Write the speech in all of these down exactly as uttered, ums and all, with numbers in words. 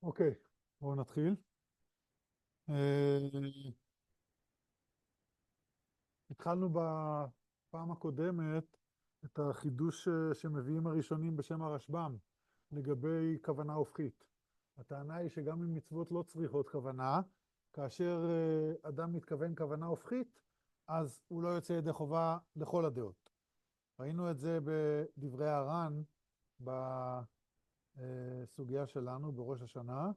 אוקיי, בואו נתחיל. אה, התחלנו בפעם הקודמת את החידוש אה, שמביאים הראשונים בשם הרשב"ם לגבי כוונה הופכית. הטענה היא שגם אם מצוות לא צריכות כוונה, כאשר אה, אדם מתכוון כוונה הופכית, אז הוא לא יוצא ידי חובה לכל הדעות. ראינו את זה בדברי הר"ן בסוגיה שלנו בראש השנה.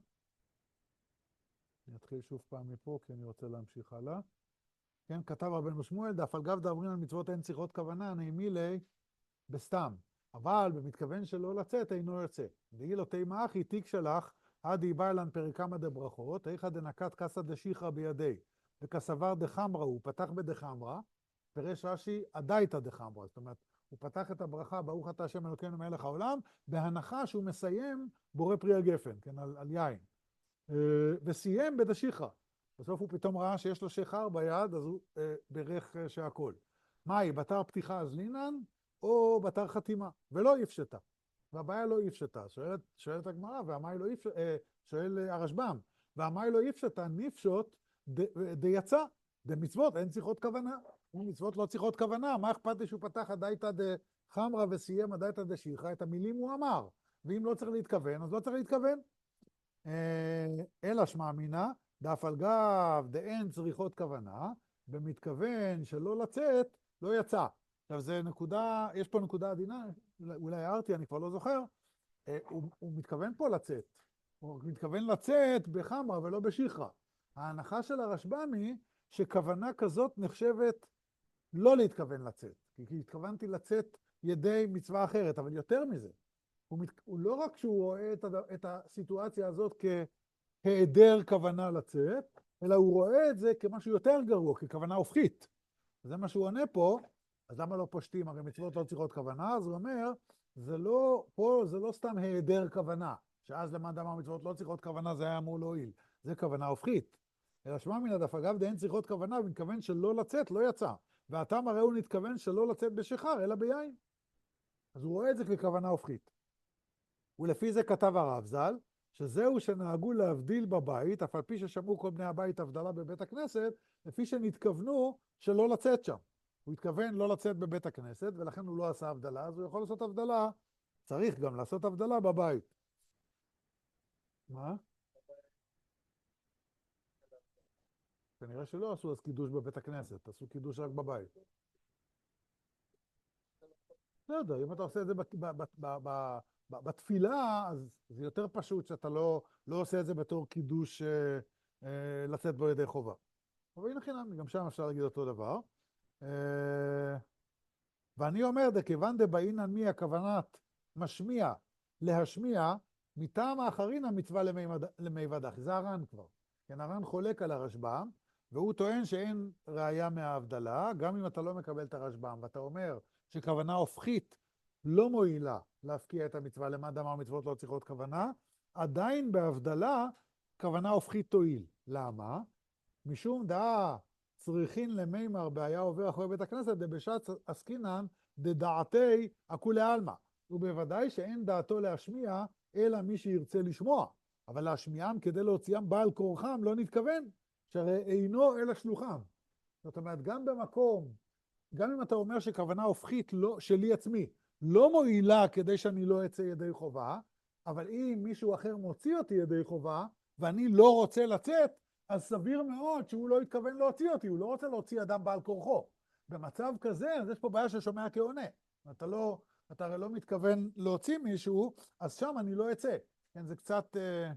אני אתחיל שוב פעם מפה, כי אני רוצה להמשיך הלאה. כן, כתב רבנו שמואל, דף על גב דאמרין על מצוות אין צריכות כוונה, נעימי לי בסתם. אבל במתכוון שלא לצאת אינו יוצא. דהי לו תימא אחי תיק שלך, עדי בא אלן פרקמא דברכות, איכא דנקת קסא דשיחרא בידי, וכסבר דחמרא, הוא פתח בדחמרא, פירש רש"י עדייתא דחמרא, זאת אומרת, הוא פתח את הברכה, ברוך אתה השם אלוקינו מלך העולם, בהנחה שהוא מסיים בורא פרי הגפן, כן, על, על יין. וסיים בדשיחרא. בסוף הוא פתאום ראה שיש לו שיכר ביד, אז הוא אה, ברך אה, שהכל. מהי, בתר פתיחה אז לינן, או בתר חתימה, ולא יפשטה. והבעיה לא יפשטה. שואלת, שואלת הגמרא, והמאי לא יפשטה, אה, שואל אה, הרשב"ם, והמאי לא יפשטה, נפשוט דיצא, דמצוות, אין צריכות כוונה. מצוות לא צריכות כוונה, מה אכפת לי שהוא פתח עדייתא דחמרא וסיים עדייתא דשיחרא, את המילים הוא אמר. ואם לא צריך להתכוון, אז לא צריך להתכוון. אלא שמע מינה, דף על גב דאין צריכות כוונה, במתכוון שלא לצאת, לא יצא. עכשיו זה נקודה, יש פה נקודה עדינה, אולי הערתי, אני כבר לא זוכר, הוא, הוא מתכוון פה לצאת, הוא מתכוון לצאת בחמרא ולא בשיחרא. ההנחה של הרשב"ם היא שכוונה כזאת נחשבת לא להתכוון לצאת, כי התכוונתי לצאת ידי מצווה אחרת, אבל יותר מזה, הוא, מת... הוא לא רק שהוא רואה את, הד... את הסיטואציה הזאת כהיעדר כוונה לצאת, אלא הוא רואה את זה כמשהו יותר גרוע, ככוונה הופכית. זה מה שהוא עונה פה, אז למה לא פושטים? הרי מצוות לא צריכות כוונה, אז הוא אומר, זה לא, פה זה לא סתם היעדר כוונה, שאז למד אמר מצוות לא צריכות כוונה, זה היה אמור להועיל. זה כוונה הופכית. אלא שמע מן הדף, אגב, דאין צריכות כוונה, הוא מתכוון שלא לצאת, לא יצא. והטעם הרי הוא מתכוון שלא לצאת בשיכר, אלא ביין. אז הוא רואה את זה ככוונה הופכית. ולפי זה כתב הרב ז"ל, שזהו שנהגו להבדיל בבית, אף על פי ששמעו כל בני הבית הבדלה בבית הכנסת, לפי שנתכוונו שלא לצאת שם. הוא התכוון לא לצאת בבית הכנסת, ולכן הוא לא עשה הבדלה, אז הוא יכול לעשות הבדלה, צריך גם לעשות הבדלה בבית. מה? כנראה שלא עשו אז קידוש בבית הכנסת, עשו קידוש רק בבית. לא יודע, אם אתה עושה את זה בתפילה, אז זה יותר פשוט שאתה לא, לא עושה את זה בתור קידוש אה, אה, לצאת בו ידי חובה. אבל הנה חינם, גם שם אפשר להגיד אותו דבר. אה, ואני אומר, דכיוון דבעינן מי הכוונת משמיע להשמיע, מטעם האחרין המצווה למי ודח. זה הר"ן כבר. כן, הר"ן חולק על הרשב"ם, והוא טוען שאין ראיה מההבדלה, גם אם אתה לא מקבל את הרשב"ם, ואתה אומר שכוונה הופכית לא מועילה להפקיע את המצווה, למה דאמר מצוות לא צריכות כוונה, עדיין בהבדלה כוונה הופכית תועיל. למה? משום דעה צריכין למימר בעיה עובר אחרי בית הכנסת, דבשעת עסקינן דדעתי הכולי עלמא. ובוודאי שאין דעתו להשמיע, אלא מי שירצה לשמוע. אבל להשמיעם כדי להוציאם בעל כורחם לא נתכוון, שהרי אינו אלא שלוחם. זאת אומרת, גם במקום, גם אם אתה אומר שכוונה הופכית לא, שלי עצמי, לא מועילה כדי שאני לא אצא ידי חובה, אבל אם מישהו אחר מוציא אותי ידי חובה, ואני לא רוצה לצאת, אז סביר מאוד שהוא לא התכוון להוציא אותי, הוא לא רוצה להוציא אדם בעל כורחו. במצב כזה, אז יש פה בעיה ששומע כעונה. אתה לא, אתה הרי לא מתכוון להוציא מישהו, אז שם אני לא אצא. כן, זה קצת, אה,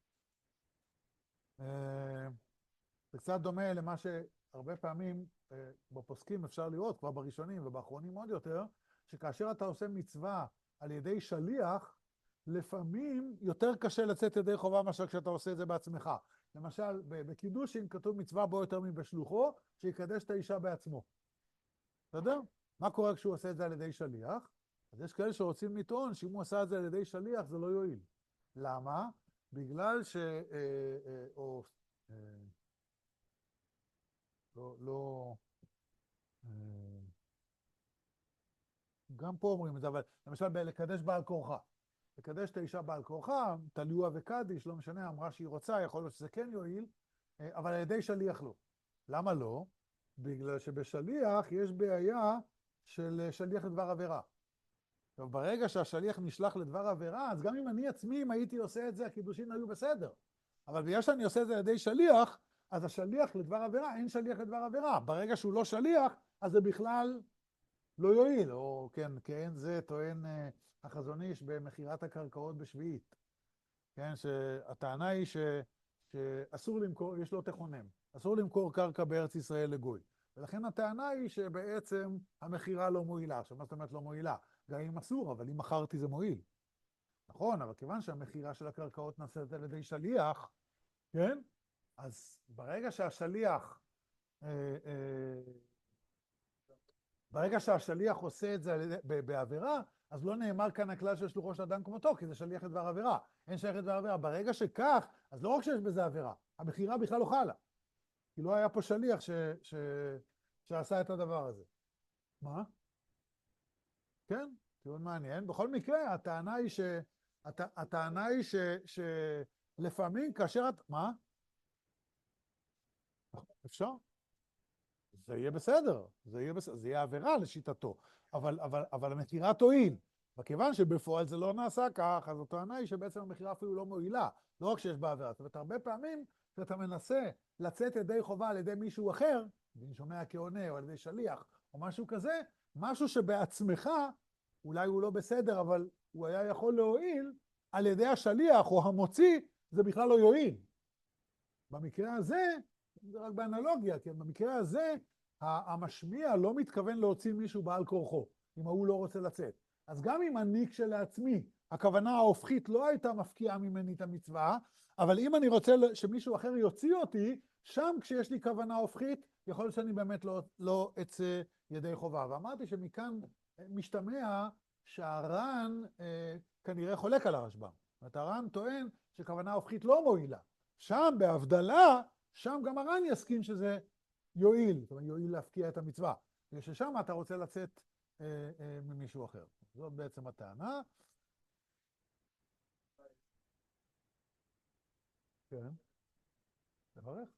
אה, זה קצת דומה למה שהרבה פעמים אה, בפוסקים אפשר לראות, כבר בראשונים ובאחרונים עוד יותר, שכאשר אתה עושה מצווה על ידי שליח, לפעמים יותר קשה לצאת ידי חובה מאשר כשאתה עושה את זה בעצמך. למשל, בקידושין כתוב מצווה בו יותר מבשלוחו, שיקדש את האישה בעצמו. בסדר? מה קורה כשהוא עושה את זה על ידי שליח? אז יש כאלה שרוצים לטעון שאם הוא עשה את זה על ידי שליח זה לא יועיל. למה? בגלל ש... אה, אה, או... אה, לא... לא אה, גם פה אומרים את זה, אבל למשל בלקדש בעל כורחה. לקדש את האישה בעל כורחה, תליוה וקדיש, לא משנה, אמרה שהיא רוצה, יכול להיות שזה כן יועיל, אבל על ידי שליח לא. למה לא? בגלל שבשליח יש בעיה של שליח לדבר עבירה. טוב, ברגע שהשליח נשלח לדבר עבירה, אז גם אם אני עצמי, אם הייתי עושה את זה, הקידושין היו בסדר. אבל בגלל שאני עושה את זה על ידי שליח, אז השליח לדבר עבירה, אין שליח לדבר עבירה. ברגע שהוא לא שליח, אז זה בכלל לא יועיל. או כן, כן, זה טוען אה, החזון איש במכירת הקרקעות בשביעית. כן, שהטענה היא ש, שאסור למכור, יש לו תכונן, אסור למכור קרקע בארץ ישראל לגוי. ולכן הטענה היא שבעצם המכירה לא מועילה. עכשיו, מה זאת אומרת לא מועילה? גם אם אסור, אבל אם מכרתי זה מועיל. נכון, אבל כיוון שהמכירה של הקרקעות נעשית על ידי שליח, כן? אז ברגע שהשליח, אה, אה, ברגע שהשליח עושה את זה בעבירה, אז לא נאמר כאן הכלל של שלוחו של אדם כמותו, כי זה שליח לדבר עבירה. אין שליח לדבר עבירה. ברגע שכך, אז לא רק שיש בזה עבירה, המכירה בכלל לא חלה. כי לא היה פה שליח ש, ש, שעשה את הדבר הזה. מה? כן, טיעון מעניין. בכל מקרה, הטענה היא ש... הט... הטענה היא ש... שלפעמים כאשר את... מה? אפשר? זה יהיה בסדר. זה יהיה בסדר. זה יהיה עבירה לשיטתו. אבל, אבל, אבל המכירה תועיל. וכיוון שבפועל זה לא נעשה כך, אז הטענה היא שבעצם המכירה אפילו לא מועילה. לא רק שיש בה עבירה. זאת אומרת, הרבה פעמים שאתה מנסה לצאת ידי חובה על ידי מישהו אחר, אני שומע כעונה או על ידי שליח, או משהו כזה, משהו שבעצמך, אולי הוא לא בסדר, אבל הוא היה יכול להועיל, על ידי השליח או המוציא, זה בכלל לא יועיל. במקרה הזה, זה רק באנלוגיה, כי במקרה הזה, המשמיע לא מתכוון להוציא מישהו בעל כורחו, אם הוא לא רוצה לצאת. אז גם אם אני כשלעצמי, הכוונה ההופכית לא הייתה מפקיעה ממני את המצווה, אבל אם אני רוצה שמישהו אחר יוציא אותי, שם כשיש לי כוונה הופכית, יכול להיות שאני באמת לא, לא אצא ידי חובה. ואמרתי שמכאן משתמע שהר"ן אה, כנראה חולק על הרשב"ם. זאת אומרת, הר"ן טוען שכוונה הופכית לא מועילה. שם בהבדלה, שם גם הר"ן יסכים שזה יועיל, זאת אומרת, יועיל להפקיע את המצווה. וששם אתה רוצה לצאת אה, אה, ממישהו אחר. זאת בעצם הטענה. כן. לברך.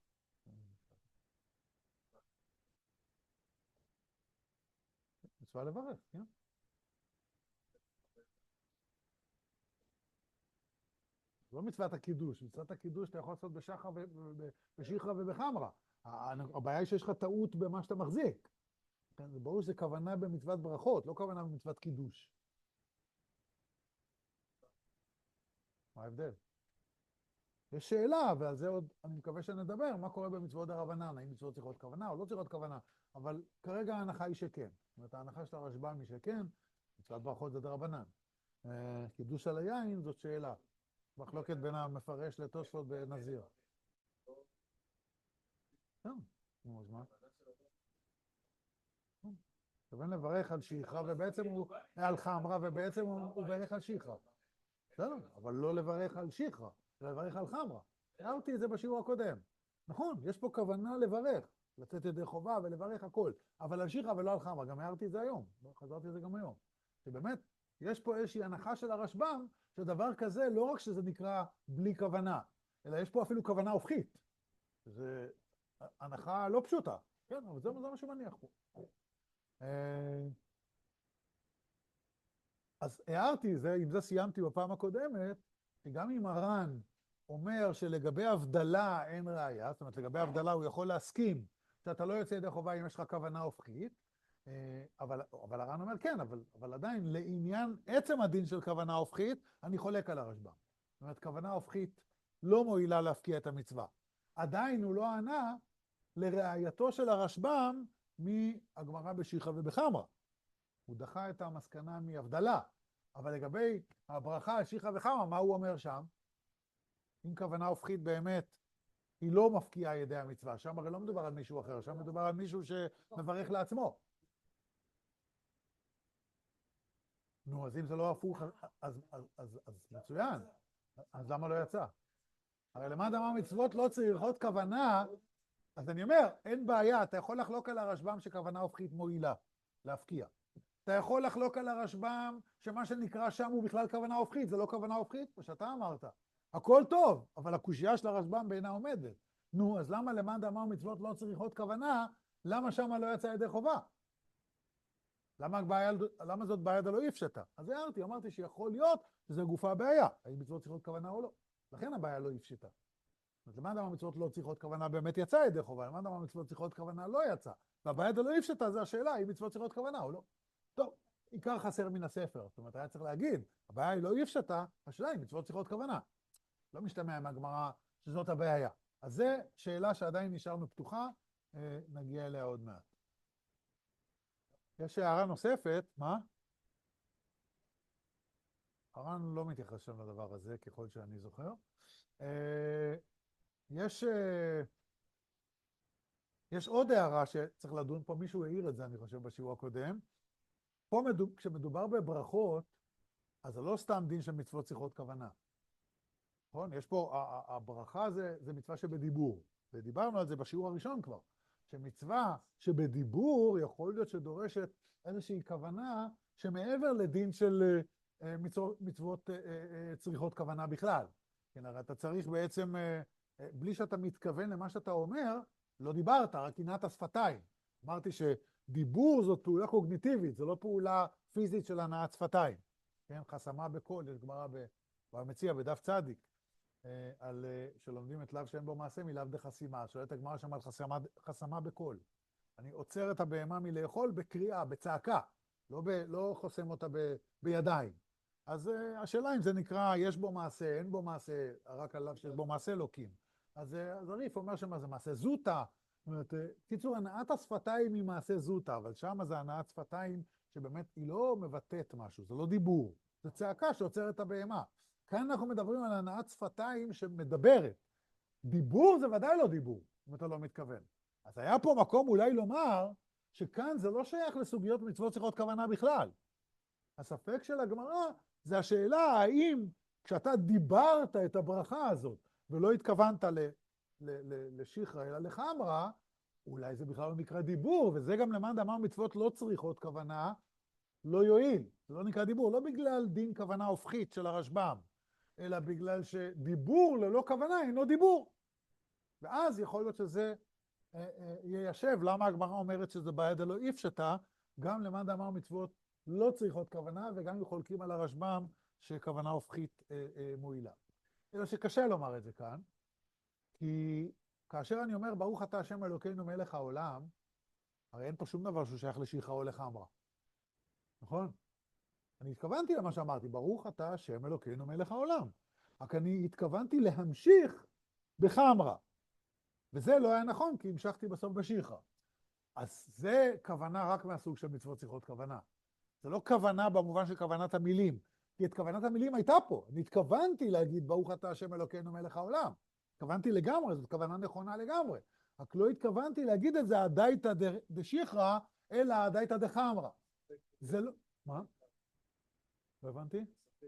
מצווה לברך, כן. לא מצוות הקידוש, מצוות הקידוש אתה יכול לעשות בשחר ובשחרא ובחמרא. הבעיה היא שיש לך טעות במה שאתה מחזיק. זה ברור שזה כוונה במצוות ברכות, לא כוונה במצוות קידוש. מה ההבדל? יש שאלה, ועל זה עוד אני מקווה שנדבר, מה קורה במצוות דרבנן, האם מצוות צריכות כוונה או לא צריכות כוונה, אבל כרגע ההנחה היא שכן. זאת אומרת, ההנחה של הרשב"ם היא שכן, מצוות ברכות זה דרבנן. קידוש על היין זאת שאלה. מחלוקת בין המפרש לתוספות בנזיר. כן, נו, אז מה? כיוון לברך על שחרא, ובעצם הוא על חמרא, ובעצם הוא ברך על שחרא. בסדר, אבל לא לברך על שחרא, לברך על חמרא. הערתי את זה בשיעור הקודם. נכון, יש פה כוונה לברך, לצאת ידי חובה ולברך הכל, אבל על שחרא ולא על חמרא. גם הערתי את זה היום, חזרתי את זה גם היום. שבאמת, יש פה איזושהי הנחה של הרשב"ם, שדבר כזה לא רק שזה נקרא בלי כוונה, אלא יש פה אפילו כוונה הופכית. זה הנחה לא פשוטה, כן, אבל זה מה שמניח פה. אז הערתי זה, עם זה סיימתי בפעם הקודמת, שגם אם הר"ן אומר שלגבי הבדלה אין ראיה, זאת אומרת לגבי הבדלה הוא יכול להסכים שאתה לא יוצא ידי חובה אם יש לך כוונה הופכית, אבל, אבל הר"ן אומר כן, אבל, אבל עדיין לעניין עצם הדין של כוונה הופכית, אני חולק על הרשב"ם. זאת אומרת, כוונה הופכית לא מועילה להפקיע את המצווה. עדיין הוא לא ענה לראייתו של הרשב"ם מהגמרא בשחרא ובחמרא. הוא דחה את המסקנה מהבדלה, אבל לגבי הברכה על שחרא וחמרא, מה הוא אומר שם? אם כוונה הופכית באמת, היא לא מפקיעה ידי המצווה. שם הרי לא מדובר על מישהו אחר, שם מדובר על מישהו שמברך לעצמו. נו, אז אם זה לא הפוך, אז, אז, אז, אז, אז מצוין. אז למה לא יצא? הרי למד אמר מצוות לא צריכות כוונה, אז אני אומר, אין בעיה, אתה יכול לחלוק על הרשב"ם שכוונה הופכית מועילה, להפקיע. אתה יכול לחלוק על הרשב"ם, שמה שנקרא שם הוא בכלל כוונה הופכית, זה לא כוונה הופכית, כמו שאתה אמרת. הכל טוב, אבל הקושייה של הרשב"ם בעינה עומדת. נו, אז למה למאן דאמר מצוות לא צריכות כוונה, למה שמה לא יצא ידי חובה? למה, בעיה, למה זאת בעיה דלא איפשטה? אז הערתי, אמרתי שיכול להיות שזה גופה הבעיה, האם מצוות צריכות כוונה או לא. לכן הבעיה לא איפשטה. למאן דאמר מצוות לא צריכות כוונה באמת יצא ידי חובה, למאן דאמר מצוות צריכות כוונה לא יצא. והבעיה דלא איפשטה זה השאלה, האם מצוות צריכות כוונה או לא. טוב, עיקר חסר מן הספר. זאת אומרת, היה צריך להגיד, הבעיה היא לא איפשטה, השאלה היא מצוות צריכות כוונה. לא משתמע מהגמרא שזאת הבעיה. אז זו שאלה שעדיין נשארנו פתוחה, נגיע אליה עוד מעט. יש הערה נוספת, מה? הר"ן לא מתייחס שם לדבר הזה, ככל שאני זוכר. יש, יש עוד הערה שצריך לדון פה, מישהו העיר את זה, אני חושב, בשיעור הקודם. פה מדוב, כשמדובר בברכות, אז זה לא סתם דין של מצוות צריכות כוונה. נכון? יש פה, הברכה זה, זה מצווה שבדיבור, ודיברנו על זה בשיעור הראשון כבר, שמצווה שבדיבור יכול להיות שדורשת איזושהי כוונה שמעבר לדין של מצוות, מצוות צריכות כוונה בכלל. כן, הרי אתה צריך בעצם, בלי שאתה מתכוון למה שאתה אומר, לא דיברת, רק עינת השפתיים. אמרתי שדיבור זאת פעולה קוגניטיבית, זו לא פעולה פיזית של הנעת שפתיים. כן, חסמה בקול, יש גמרא במציע בדף צדיק, על שלומדים את לאו שאין בו מעשה מלאו דחסימה, שואלת הגמרא שם על חסמה, חסמה בקול. אני עוצר את הבהמה מלאכול בקריאה, בצעקה, לא, ב, לא חוסם אותה ב, בידיים. אז uh, השאלה אם זה נקרא, יש בו מעשה, אין בו מעשה, רק עליו שיש בו מעשה לוקים. אז, uh, אז הריף אומר שמה זה מעשה זוטה. זאת אומרת, uh, קיצור, הנעת השפתיים היא מעשה זוטה, אבל שם זה הנעת שפתיים שבאמת היא לא מבטאת משהו, זה לא דיבור, זה צעקה שעוצרת את הבהמה. כאן אנחנו מדברים על הנעת שפתיים שמדברת. דיבור זה ודאי לא דיבור, אם אתה לא מתכוון. אז היה פה מקום אולי לומר שכאן זה לא שייך לסוגיות מצוות צריכות כוונה בכלל. הספק של הגמרא זה השאלה האם כשאתה דיברת את הברכה הזאת ולא התכוונת ל, ל, ל, לשכרה אלא לחמרה, אולי זה בכלל לא נקרא דיבור, וזה גם למאן דאמר מצוות לא צריכות כוונה, לא יועיל. זה לא נקרא דיבור, לא בגלל דין כוונה הופכית של הרשב"ם, אלא בגלל שדיבור ללא כוונה אינו דיבור. ואז יכול להיות שזה אה, אה, יישב. למה הגמרא אומרת שזה בעיה דלא איפשטה, גם למאן דאמר מצוות לא צריכות כוונה, וגם חולקים על הרשב"ם שכוונה הופכית אה, אה, מועילה. אלא שקשה לומר את זה כאן, כי כאשר אני אומר ברוך אתה השם אלוקינו מלך העולם, הרי אין פה שום דבר שהוא שייך לשכרה או לחמרה. נכון? אני התכוונתי למה שאמרתי, ברוך אתה השם אלוקינו מלך העולם. רק אני התכוונתי להמשיך בחמרה. וזה לא היה נכון, כי המשכתי בסוף בשכרה. אז זה כוונה רק מהסוג של מצוות צריכות כוונה. זה לא כוונה במובן של כוונת המילים, כי את כוונת המילים הייתה פה. אני התכוונתי להגיד ברוך אתה השם אלוקינו מלך העולם. התכוונתי לגמרי, זאת כוונה נכונה לגמרי. רק לא התכוונתי להגיד את זה הדייתא דשכרה, אלא הדייתא דחמרה. זה לא... מה? לא הבנתי?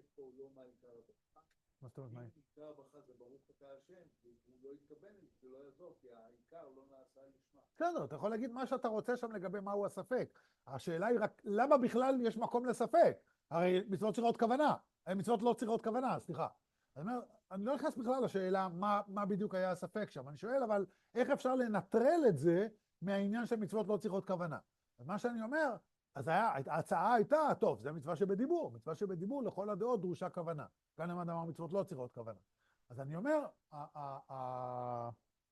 מה זאת אומרת מה? עיקר הברכה זה ברוך אתה השם, הוא לא התכוון, זה לא יעזור, כי העיקר לא נעשה לשמה. בסדר, אתה יכול להגיד מה שאתה רוצה שם לגבי מהו הספק. השאלה היא רק, למה בכלל יש מקום לספק? הרי מצוות צריכות כוונה, מצוות לא צריכות כוונה, סליחה. אני אומר, אני לא נכנס בכלל לשאלה מה, מה בדיוק היה הספק שם. אני שואל, אבל איך אפשר לנטרל את זה מהעניין של מצוות לא צריכות כוונה? אז מה שאני אומר, אז היה, ההצעה הייתה, טוב, זה מצווה שבדיבור, מצווה שבדיבור לכל הדעות דרושה כוונה. כאן למאן דאמר מצוות לא צריכות כוונה. אז אני אומר, ה- ה- ה-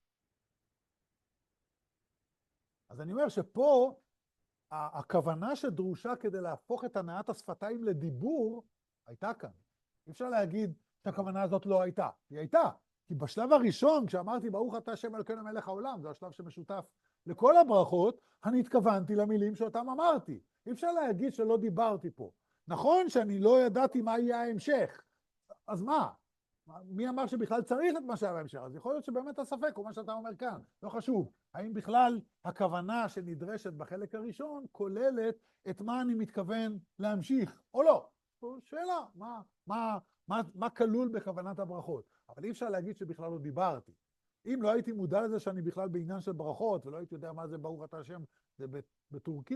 אז אני אומר שפה הכוונה שדרושה כדי להפוך את הנעת השפתיים לדיבור, הייתה כאן. אי אפשר להגיד שהכוונה הזאת לא הייתה. היא הייתה. כי בשלב הראשון, כשאמרתי ברוך אתה השם אלוקינו מלך העולם, זה השלב שמשותף לכל הברכות, אני התכוונתי למילים שאותם אמרתי. אי אפשר להגיד שלא דיברתי פה. נכון שאני לא ידעתי מה יהיה ההמשך. אז מה? מי אמר שבכלל צריך את מה שהיה בהמשך? אז יכול להיות שבאמת הספק הוא מה שאתה אומר כאן. לא חשוב. האם בכלל הכוונה שנדרשת בחלק הראשון כוללת את מה אני מתכוון להמשיך או לא? שאלה, מה, מה, מה, מה כלול בכוונת הברכות? אבל אי אפשר להגיד שבכלל לא דיברתי. אם לא הייתי מודע לזה שאני בכלל בעניין של ברכות, ולא הייתי יודע מה זה ברוך אתה השם, זה בטורקית,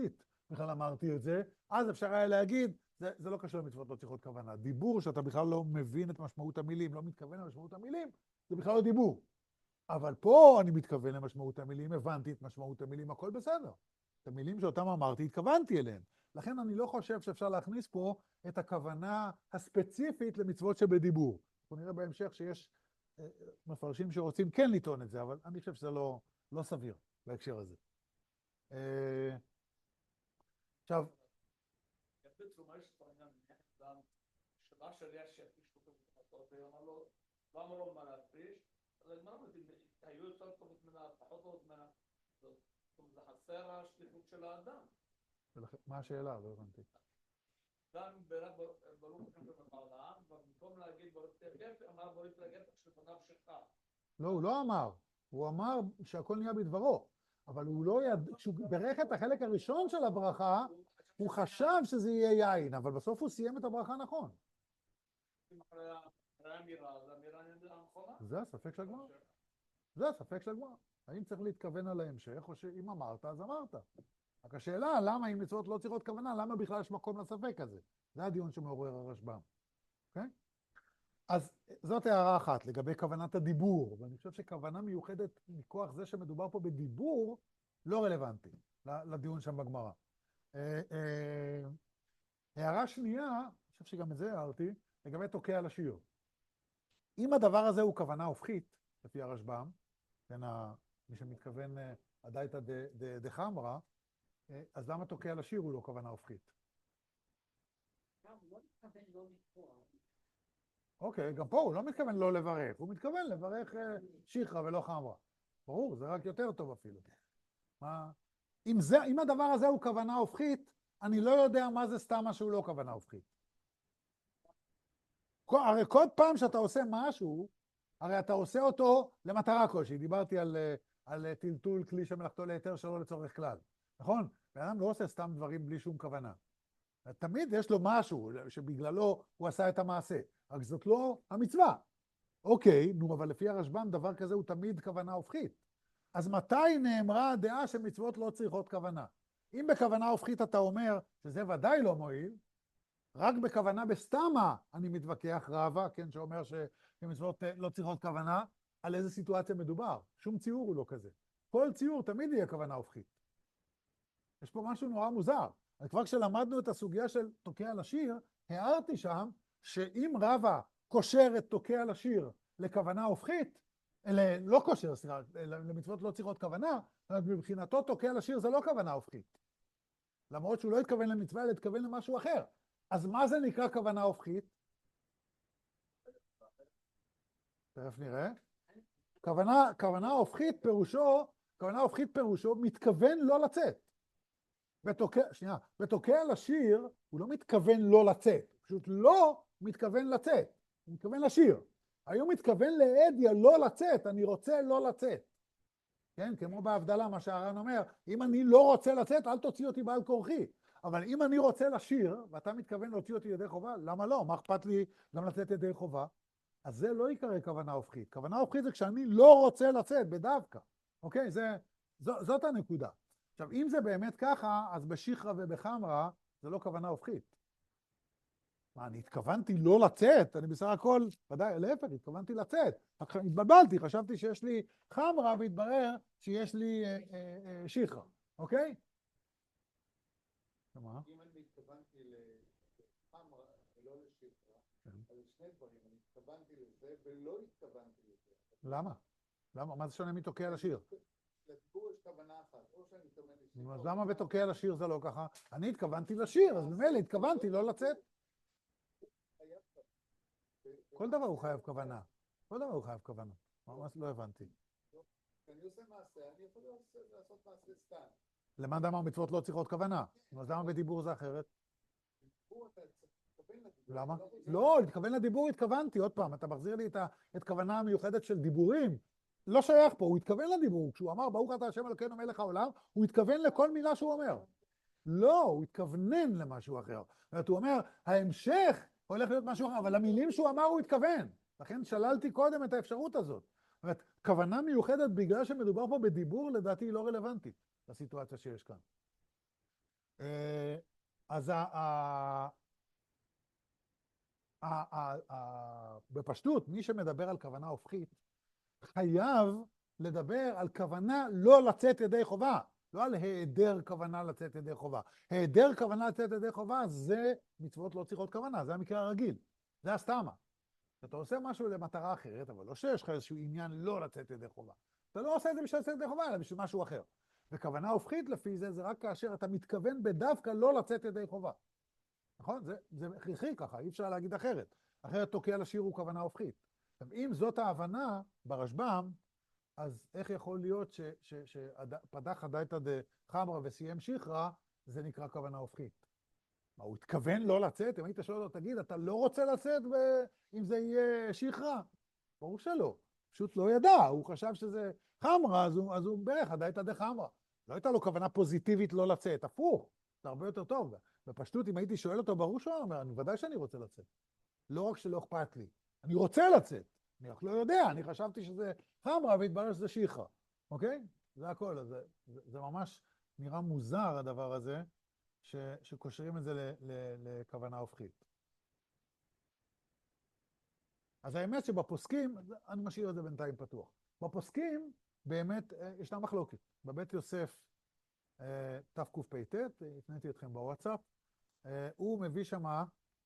בכלל אמרתי את זה, אז אפשר היה להגיד, זה, זה לא קשור למצוות לא צריכות כוונה. דיבור שאתה בכלל לא מבין את משמעות המילים, לא מתכוון למשמעות המילים, זה בכלל לא דיבור. אבל פה אני מתכוון למשמעות המילים, הבנתי את משמעות המילים, הכל בסדר. את המילים שאותם אמרתי, התכוונתי אליהן. לכן אני לא חושב שאפשר להכניס פה את הכוונה הספציפית למצוות שבדיבור. אנחנו נראה בהמשך שיש אה, מפרשים שרוצים כן לטעון את זה, אבל אני חושב שזה לא, לא סביר בהקשר הזה. אה, עכשיו, בקיצור, מה יש פה עניין אדם שמה שליח שיפריש אותו בתחתות, ואמר לו, למה לא מה להפריש? אז אני אומר, היו יותר טובות ממנה, פחות טובות ממנה, זה חסר השליחות של האדם. מה השאלה? לא הבנתי. גם ברוך השם במעלה, במקום להגיד ברוך תרגף, אמר ברוך תרגף כשפניו שלך. לא, הוא לא אמר. הוא אמר שהכל נהיה בדברו. אבל הוא לא יד... כשהוא ברך את החלק הראשון של הברכה, הוא חשב שזה יהיה יין, אבל בסוף הוא סיים את הברכה נכון. אחרי האמירה, זה אמירה נכונה? זה הספק של הגמרא. זה הספק של הגמרא. האם צריך להתכוון על ההמשך, או שאם אמרת, אז אמרת. רק השאלה, למה אם מצוות לא צריכות כוונה, למה בכלל יש מקום לספק הזה? זה הדיון שמעורר הרשב"ם. אוקיי? אז זאת הערה אחת, לגבי כוונת הדיבור. ואני חושב שכוונה מיוחדת מכוח זה שמדובר פה בדיבור, לא רלוונטי לדיון שם בגמרא. הערה שנייה, אני חושב שגם את זה הערתי, לגבי תוקע לשיר. אם הדבר הזה הוא כוונה הופכית, לפי הרשב"ם, בין מי שמתכוון הדייתא דחמרא, אז למה תוקע לשיר הוא לא כוונה הופכית? אוקיי, גם פה הוא לא מתכוון לא לברך, הוא מתכוון לברך שיחרא ולא חמרא. ברור, זה רק יותר טוב אפילו. מה? אם, זה, אם הדבר הזה הוא כוונה הופכית, אני לא יודע מה זה סתם משהו לא כוונה הופכית. הרי כל פעם שאתה עושה משהו, הרי אתה עושה אותו למטרה כלשהי. דיברתי על, על טלטול כלי שמלאכתו להיתר שלא לצורך כלל. נכון? ואדם לא עושה סתם דברים בלי שום כוונה. תמיד יש לו משהו שבגללו הוא עשה את המעשה. רק זאת לא המצווה. אוקיי, נו, אבל לפי הרשב"ם דבר כזה הוא תמיד כוונה הופכית. אז מתי נאמרה הדעה שמצוות לא צריכות כוונה? אם בכוונה הופכית אתה אומר שזה ודאי לא מועיל, רק בכוונה בסתמה אני מתווכח רבה, כן, שאומר שמצוות לא צריכות כוונה, על איזה סיטואציה מדובר. שום ציור הוא לא כזה. כל ציור תמיד יהיה כוונה הופכית. יש פה משהו נורא מוזר. כבר כשלמדנו את הסוגיה של תוקע לשיר, הערתי שם שאם רבה קושר את תוקע לשיר לכוונה הופכית, אלה לא קושר, סליחה, למצוות לא צריכות כוונה, מבחינתו תוקע לשיר זה לא כוונה הופכית. למרות שהוא לא התכוון למצווה, אלא התכוון למשהו אחר. אז מה זה נקרא כוונה הופכית? תכף נראה. כוונה, כוונה הופכית פירושו, כוונה הופכית פירושו מתכוון לא לצאת. בתוקע, שנייה, בתוקע לשיר הוא לא מתכוון לא לצאת, פשוט לא מתכוון לצאת, הוא מתכוון לשיר. היום מתכוון לאדיה לא לצאת, אני רוצה לא לצאת. כן, כמו בהבדלה מה שהר"ן אומר, אם אני לא רוצה לצאת, אל תוציא אותי בעל כורחי. אבל אם אני רוצה לשיר, ואתה מתכוון להוציא אותי ידי חובה, למה לא? מה אכפת לי גם לצאת ידי חובה? אז זה לא יקרא כוונה הופכית. כוונה הופכית זה כשאני לא רוצה לצאת בדווקא. אוקיי? זה, זו, זאת הנקודה. עכשיו, אם זה באמת ככה, אז בשיחרא ובחמרא זה לא כוונה הופכית. מה, אני התכוונתי לא לצאת? אני בסך הכל, ודאי, להפך, התכוונתי לצאת. התבלבלתי, חשבתי שיש לי חמרא, והתברר שיש לי אה, אה, אה, שיחרא. אוקיי? מה? אם אני התכוונתי לחמרא ולא לשיחרא, אז שני דברים, אני התכוונתי לזה ולא התכוונתי לזה. למה? למה? מה זה שונה מתוקע לשיר? לדיבור יש כוונה אחת, או שאני מתכוון לשיר. אז למה בתוקע לשיר זה לא ככה? אני התכוונתי לשיר, אז ממילא התכוונתי לא לצאת. כל דבר הוא חייב כוונה. כל דבר הוא חייב כוונה. ממש לא הבנתי. כשאני עושה מעשה, אני יכול לעשות מעשה סתם. למען אמר מצוות לא צריכות כוונה. אז למה בדיבור זה אחרת? למה? לא, להתכוון לדיבור התכוונתי. עוד פעם, אתה מחזיר לי את הכוונה המיוחדת של דיבורים. לא שייך פה, הוא התכוון לדיבור. כשהוא אמר ברוך אתה השם אלוקינו מלך העולם, הוא התכוון לכל מילה שהוא אומר. לא, הוא התכוונן למשהו אחר. זאת אומרת, הוא אומר, ההמשך הולך להיות משהו אחר, אבל המילים שהוא אמר הוא התכוון. לכן שללתי קודם את האפשרות הזאת. זאת אומרת, כוונה מיוחדת בגלל שמדובר פה בדיבור, לדעתי היא לא רלוונטית לסיטואציה שיש כאן. אה, אז ה- ה- ה- ה- ה- בפשטות, מי שמדבר על כוונה הופכית, חייב לדבר על כוונה לא לצאת ידי חובה, לא על היעדר כוונה לצאת ידי חובה. היעדר כוונה לצאת ידי חובה זה מצוות לא צריכות כוונה, זה המקרה הרגיל, זה הסתמה. אתה עושה משהו למטרה אחרת, אבל לא שיש לך איזשהו עניין לא לצאת ידי חובה. אתה לא עושה את זה בשביל לצאת ידי חובה, אלא בשביל משהו אחר. וכוונה הופכית לפי זה, זה רק כאשר אתה מתכוון בדווקא לא לצאת ידי חובה. נכון? זה, זה הכרחי ככה, אי אפשר להגיד אחרת. אחרת תוקע לשיר הוא כוונה הופכית. אם זאת ההבנה ברשב"ם, אז איך יכול להיות שפתח הדייתא דחמרא וסיים שיחרא, זה נקרא כוונה הופכית? מה, הוא התכוון לא לצאת? אם היית שואל לו, תגיד, אתה לא רוצה לצאת אם זה יהיה שיחרא? ברור שלא. פשוט לא ידע, הוא חשב שזה חמרא, אז הוא, אז הוא בערך הדייתא דחמרא. לא הייתה לו כוונה פוזיטיבית לא לצאת, הפוך, זה הרבה יותר טוב. בפשטות, אם הייתי שואל אותו, ברור שהוא אומר, אני ודאי שאני רוצה לצאת. לא רק שלא אכפת לי, אני רוצה לצאת. אני רק לא יודע, אני חשבתי שזה חמרא והתברר שזה שיחרא, אוקיי? זה הכל, זה, זה, זה ממש נראה מוזר הדבר הזה, ש, שקושרים את זה ל, ל, לכוונה הופכית. אז האמת שבפוסקים, אני משאיר את זה בינתיים פתוח. בפוסקים באמת ישנה מחלוקת. בבית יוסף תקפ"ט, הפניתי אתכם בוואטסאפ, הוא מביא שמה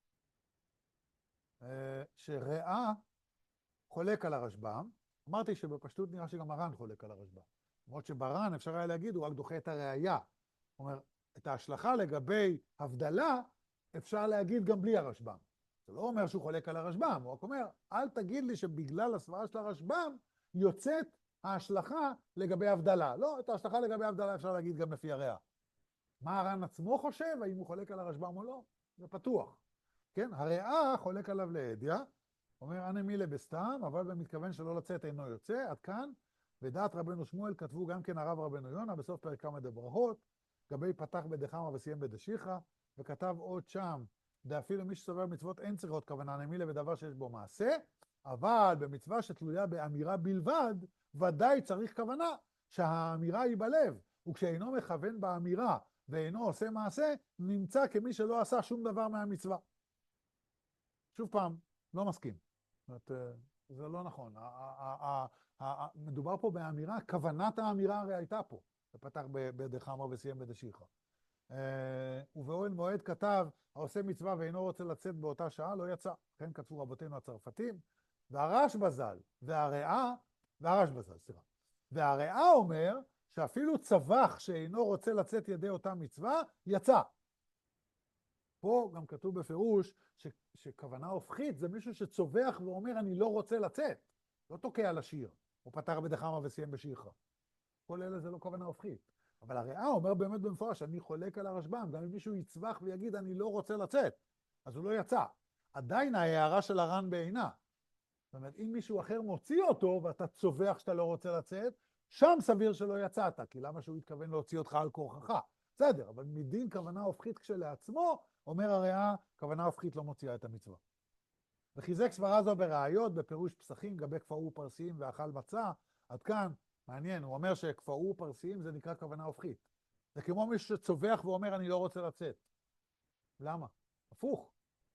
שראה חולק על הרשב"ם. אמרתי שבפשטות נראה שגם הר"ן חולק על הרשב"ם. למרות שבר"ן אפשר היה להגיד, הוא רק דוחה את הראייה. זאת אומרת, את ההשלכה לגבי הבדלה אפשר להגיד גם בלי הרשב"ם. זה לא אומר שהוא חולק על הרשב"ם, הוא רק אומר, אל תגיד לי שבגלל הסברה של הרשב"ם יוצאת ההשלכה לגבי הבדלה. לא, את ההשלכה לגבי הבדלה אפשר להגיד גם לפי הראייה. מה הר"ן עצמו חושב, האם הוא חולק על הרשב"ם או לא? זה פתוח. כן, הראייה חולק עליו להדיא, אומר, אני מילה בסתם, אבל במתכוון שלא לצאת אינו יוצא, עד כאן. ודעת רבנו שמואל כתבו גם כן הרב רבנו יונה, בסוף פרק כמה דברכות, גבי פתח בדחמא וסיים בדשיחא, וכתב עוד שם, דאפילו מי שסובר מצוות אין צריכות כוונה נמילה בדבר שיש בו מעשה, אבל במצווה שתלויה באמירה בלבד, ודאי צריך כוונה, שהאמירה היא בלב, וכשאינו מכוון באמירה ואינו עושה מעשה, נמצא כמי שלא עשה שום דבר מהמצווה. שוב פעם, לא מסכים. זאת אומרת, זה לא נכון. מדובר פה באמירה, כוונת האמירה הרי הייתה פה. זה פתח בדחמרא וסיים בדשיחא. ובאוהל מועד כתב, העושה מצווה ואינו רוצה לצאת באותה שעה, לא יצא. כן כתבו רבותינו הצרפתים. והרשב"א ז"ל, והראייה, והרשב"א ז"ל, סליחה. והראייה אומר שאפילו צווח שאינו רוצה לצאת ידי אותה מצווה, יצא. פה גם כתוב בפירוש ש, שכוונה הופכית זה מישהו שצובח ואומר אני לא רוצה לצאת, לא תוקע לשיר, הוא פתח בדחמא וסיים בשיחרא. כל אלה זה לא כוונה הופכית. אבל הראייה אומר באמת במפורש, אני חולק על הרשב"ם, גם אם מישהו יצווח ויגיד אני לא רוצה לצאת, אז הוא לא יצא. עדיין ההערה של הר"ן בעינה. זאת אומרת, אם מישהו אחר מוציא אותו ואתה צובח שאתה לא רוצה לצאת, שם סביר שלא יצאת, כי למה שהוא יתכוון להוציא אותך על כורחך? בסדר, אבל מדין כוונה הופכית כשלעצמו, אומר הראייה, כוונה הופכית לא מוציאה את המצווה. וחיזק סברה זו בראיות, בפירוש פסחים, גבי כפרו פרסיים ואכל מצה, עד כאן, מעניין, הוא אומר שכפרו פרסיים זה נקרא כוונה הופכית. זה כמו מישהו שצובח ואומר אני לא רוצה לצאת. למה? הפוך.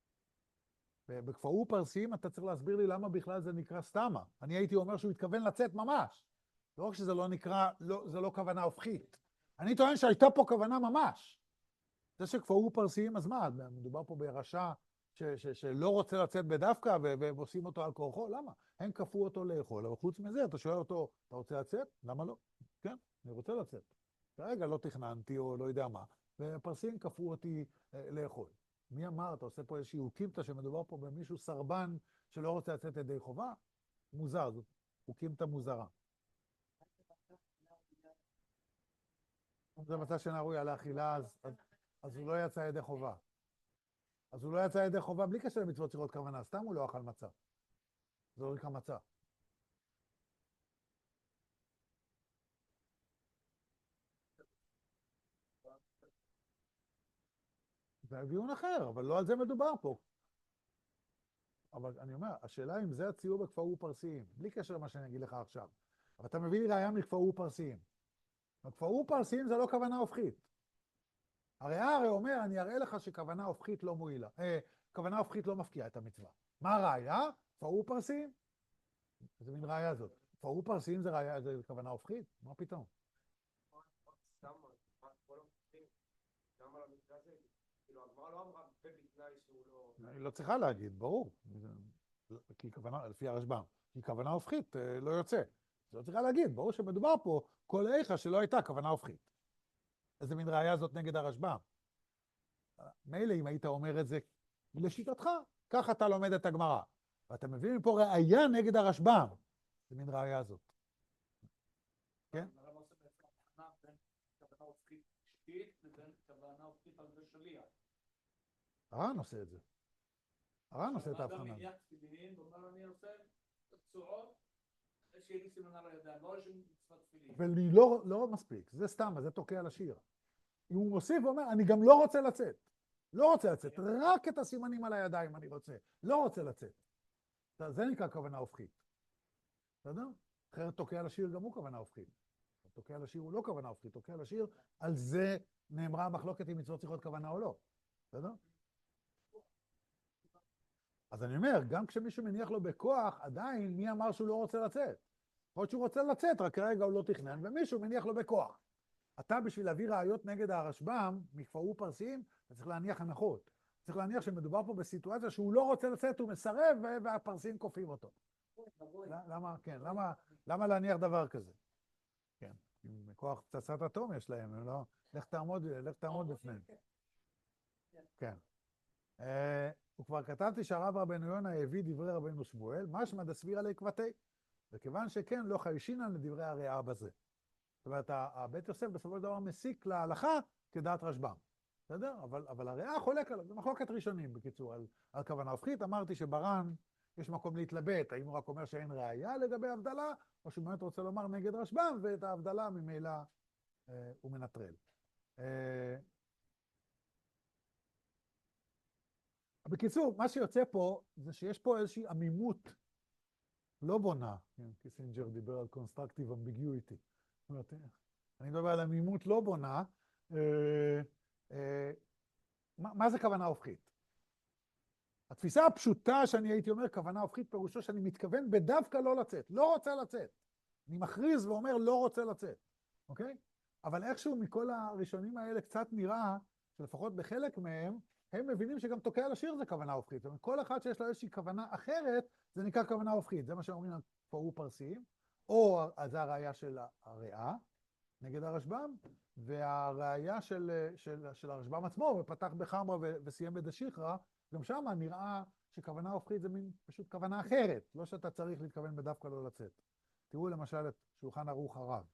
בכפרו פרסיים אתה צריך להסביר לי למה בכלל זה נקרא סתמה. אני הייתי אומר שהוא התכוון לצאת ממש. לא רק שזה לא נקרא, לא, זה לא כוונה הופכית. אני טוען שהייתה פה כוונה ממש. זה שכפרו פרסיים, אז מה? מדובר פה ברשע ש, ש, שלא רוצה לצאת בדווקא ועושים אותו על כורחו, למה? הם כפו אותו לאכול, אבל חוץ מזה אתה שואל אותו, אתה רוצה לצאת? למה לא? כן, אני רוצה לצאת. כרגע לא תכננתי או לא יודע מה, ופרסיים כפו אותי אה, לאכול. מי אמר? אתה עושה פה איזושהי אוקימתא שמדובר פה במישהו סרבן שלא רוצה לצאת ידי חובה? מוזר, זאת אוקימתא מוזרה. אם זה מצא שאינה ראויה לאכילה, אז, אז, אז הוא לא יצא ידי חובה. אז הוא לא יצא ידי חובה בלי קשר למצוות צריכות כוונה, סתם הוא לא אכל מצה. זה לא נקרא מצה. זה דיון אחר, אבל לא על זה מדובר פה. אבל אני אומר, השאלה אם זה הציור בכפרו פרסיים, בלי קשר למה שאני אגיד לך עכשיו. אבל אתה מביא לי ראיה מכפרו פרסיים. בכפרו פרסיים זה לא כוונה הופכית. הראייה הרי אומר, אני אראה לך שכוונה הופכית לא מועילה. אה, כוונה הופכית לא מפקיעה את המצווה. מה הראייה? פרעו פרסים. איזה מין ראייה זאת? פרעו פרסים זה ראייה, זה כוונה הופכית? מה פתאום? סתם, כל המפתחים, גם על המקרה הזה, כאילו, הגמרא לא אמרה בתנאי שהוא לא... היא לא צריכה להגיד, ברור. כי כוונה, לפי הרשב"ם, כי כוונה הופכית אה, לא יוצא. זה לא צריכה להגיד, ברור שמדובר פה כל איכה שלא הייתה כוונה הופכית. איזה מין ראייה זאת נגד הרשב"ם? מילא אם היית אומר את זה לשיטתך, ככה אתה לומד את הגמרא. ואתה מביא מפה ראייה נגד הרשב"ם. זה מין ראייה זאת. כן? הרב עושה בעצם הבחנה בין כוונה הופכית אישית לבין כוונה הופכית על ידי שליח. הר"ן עושה את זה. הר"ן עושה את האדם ההבחנה. מניח תפילין ואומר אני עושה פצועות, שיהיה לי סימן על הידיים, לא יש מצוות תפילין. אבל היא לא, לא מספיק, זה סתם, זה תוקע לשיר. אם הוא מוסיף ואומר, אני גם לא רוצה לצאת. לא רוצה לצאת, רק את הסימנים על הידיים אני רוצה. לא רוצה לצאת. זה נקרא כוונה הופכית. בסדר? אחרת תוקע לשיר גם הוא כוונה הופכית. תוקע לשיר הוא לא כוונה הופכית, תוקע לשיר, על זה נאמרה המחלוקת אם מצוות צריכות כוונה או לא. בסדר? אז אני אומר, גם כשמישהו מניח לו בכוח, עדיין מי אמר שהוא לא רוצה לצאת? יכול להיות שהוא רוצה לצאת, רק כרגע הוא לא תכנן, ומישהו מניח לו בכוח. אתה בשביל להביא ראיות נגד הרשב"ם, מכפרו פרסים, אתה צריך להניח הנחות. צריך להניח שמדובר פה בסיטואציה שהוא לא רוצה לצאת, הוא מסרב, והפרסים כופים אותו. למה, כן, למה, למה להניח דבר כזה? כן, מכוח פצצת אטום יש להם, הם לא, לך תעמוד, לך תעמוד בפניהם. כן. וכבר כתבתי שהרב רבנו יונה הביא דברי רבנו שמואל, משמע דסבירא לעקבתי, וכיוון שכן לא חיישינן לדברי הראייה בזה. זאת אומרת, הבית יוסף בסופו של דבר מסיק להלכה כדעת רשב"ם. בסדר? אבל, אבל הראייה חולק עליו, זה מחלוקת ראשונים בקיצור, על, על כוונה הופכית. אמרתי שברן יש מקום להתלבט, האם הוא רק אומר שאין ראייה לגבי הבדלה, או שהוא באמת רוצה לומר נגד רשב"ם, ואת ההבדלה ממילא אה, הוא מנטרל. אה, בקיצור, מה שיוצא פה זה שיש פה איזושהי עמימות לא בונה. קיסינג'ר דיבר על constructive ambiguity. זאת אומרת, אני מדבר על עמימות לא בונה. אה, אה, מה, מה זה כוונה הופכית? התפיסה הפשוטה שאני הייתי אומר, כוונה הופכית פירושו שאני מתכוון בדווקא לא לצאת, לא רוצה לצאת. אני מכריז ואומר לא רוצה לצאת, אוקיי? אבל איכשהו מכל הראשונים האלה קצת נראה, שלפחות בחלק מהם, הם מבינים שגם תוקע לשיר זה כוונה הופכית. זאת אומרת, כל אחד שיש לו איזושהי כוונה אחרת, זה נקרא כוונה הופכית. זה מה שאומרים על פרעו פרסים, או זה הראייה של הראייה, נגד הרשב"ם, והראייה של, של, של הרשב"ם עצמו, ופתח בחמרה וסיים בדשיחרא, גם שם נראה שכוונה הופכית זה מין פשוט כוונה אחרת, לא שאתה צריך להתכוון בדווקא לא לצאת. תראו למשל את שולחן ערוך הרב,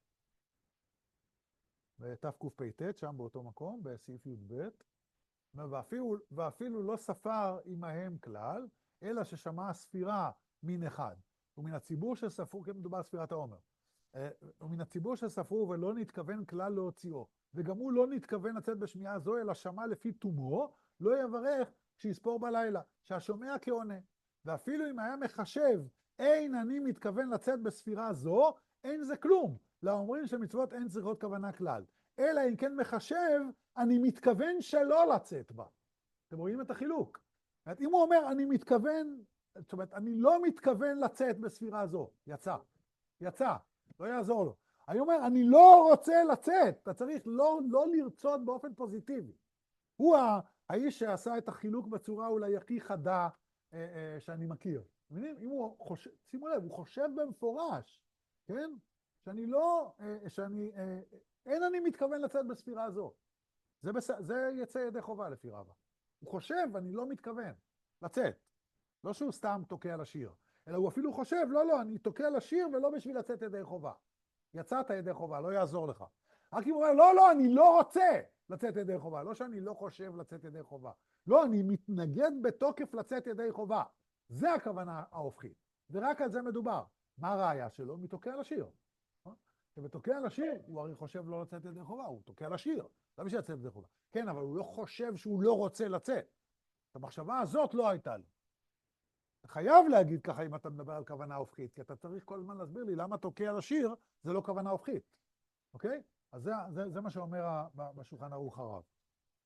בתקפ"ט, שם באותו מקום, בסעיף י"ב, ואפילו, ואפילו לא ספר עמהם כלל, אלא ששמע ספירה מן אחד, ומן הציבור שספרו, כי מדובר על ספירת העומר, ומן הציבור שספרו ולא נתכוון כלל להוציאו, וגם הוא לא נתכוון לצאת בשמיעה זו, אלא שמע לפי תומו, לא יברך שיספור בלילה, שהשומע כעונה. ואפילו אם היה מחשב, אין אני מתכוון לצאת בספירה זו, אין זה כלום. לאומרים שמצוות אין צריכות כוונה כלל. אלא אם כן מחשב, אני מתכוון שלא לצאת בה. אתם רואים את החילוק? זאת אומרת, אם הוא אומר, אני מתכוון, זאת אומרת, אני לא מתכוון לצאת בספירה זו, יצא, יצא, לא יעזור לו. אני אומר, אני לא רוצה לצאת, אתה צריך לא, לא לרצות באופן פוזיטיבי. הוא האיש שעשה את החילוק בצורה אולי הכי חדה אה, אה, שאני מכיר. מבינים? אם הוא חושב, שימו לב, הוא חושב במפורש, כן? שאני לא, אה, שאני, אה, אין אני מתכוון לצאת בספירה הזו. זה, בס... זה יצא ידי חובה לפי רבא. הוא חושב, אני לא מתכוון לצאת. לא שהוא סתם תוקע לשיר, אלא הוא אפילו חושב, לא, לא, אני תוקע לשיר ולא בשביל לצאת ידי חובה. יצאת ידי חובה, לא יעזור לך. רק אם הוא אומר, לא, לא, אני לא רוצה לצאת ידי חובה. לא שאני לא חושב לצאת ידי חובה. לא, אני מתנגד בתוקף לצאת ידי חובה. זה הכוונה ההופכית. ורק על זה מדובר. מה הראייה שלו? מתוקע לשיר. ובתוקע לשיר, הוא הרי חושב לא לצאת ידי חובה, הוא תוקע לשיר. לא בשביל לצאת ידי חובה. כן, אבל הוא לא חושב שהוא לא רוצה לצאת. את המחשבה הזאת לא הייתה לו. אתה חייב להגיד ככה אם אתה מדבר על כוונה הופכית, כי אתה צריך כל הזמן להסביר לי למה תוקע לשיר זה לא כוונה הופכית. אוקיי? אז זה, זה, זה מה שאומר בשולחן ערוך הרב.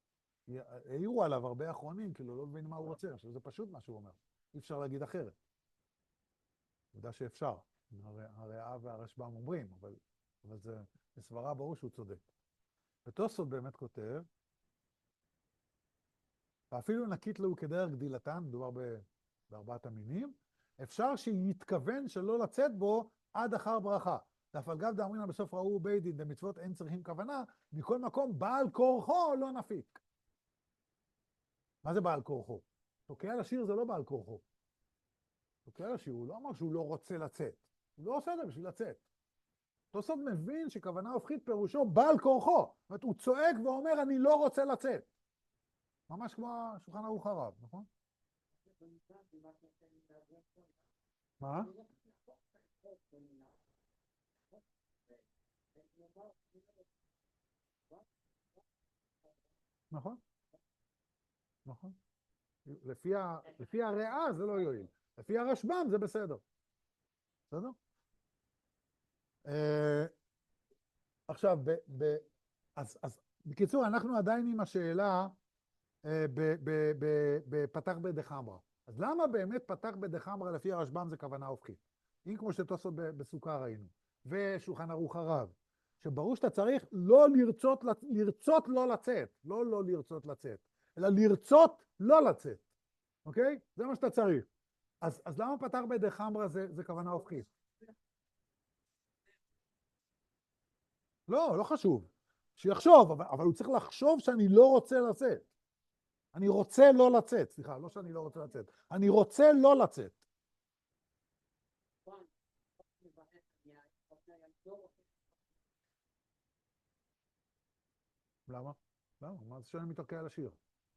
העירו עליו הרבה אחרונים, כאילו לא מבין מה הוא רוצה, עכשיו זה פשוט מה שהוא אומר, אי אפשר להגיד אחרת. עובדה שאפשר, הרעה והרשב"ם אומרים, אבל, אבל זה בסברה ברור שהוא צודק. ותוספות באמת כותב, ואפילו נקית לו כדרך גדילתן, מדובר ב, בארבעת המינים, אפשר שיתכוון שלא לצאת בו עד אחר ברכה. דף על גב דאמרינן בסוף ראו בית דין, במצוות אין צריכים כוונה, מכל מקום בעל כורחו לא נפיק. מה זה בעל כורחו? תוקע לשיר זה לא בעל כורחו. תוקע לשיר, הוא לא אמר שהוא לא רוצה לצאת. הוא לא עושה את זה בשביל לצאת. תוספות מבין שכוונה הופכית פירושו בעל כורחו. זאת אומרת, הוא צועק ואומר, אני לא רוצה לצאת. ממש כמו השולחן ערוך הרב, נכון? מה? נכון. נכון. לפי, ה... לפי הריאה זה לא יועיל. לפי הרשב"ם זה בסדר. בסדר? אה, עכשיו, ב, ב, אז, אז בקיצור, אנחנו עדיין עם השאלה אה, בפתח בדחמרא. אז למה באמת פתח בדחמרא לפי הרשב"ם זה כוונה הופכית? אם כמו שתוספות בסוכה ראינו, ושולחן ערוך הרב, שברור שאתה צריך לא לרצות, לרצות לא לצאת, לא לא לרצות לצאת, אלא לרצות לא לצאת, אוקיי? זה מה שאתה צריך. אז, אז למה פתח בדחמרא זה, זה כוונה הופכית? לא, לא חשוב. שיחשוב, אבל, אבל הוא צריך לחשוב שאני לא רוצה לצאת. אני רוצה לא לצאת, סליחה, לא שאני לא רוצה לצאת. אני רוצה לא לצאת. למה? למה? מה זה שונה מתוקע לשיר?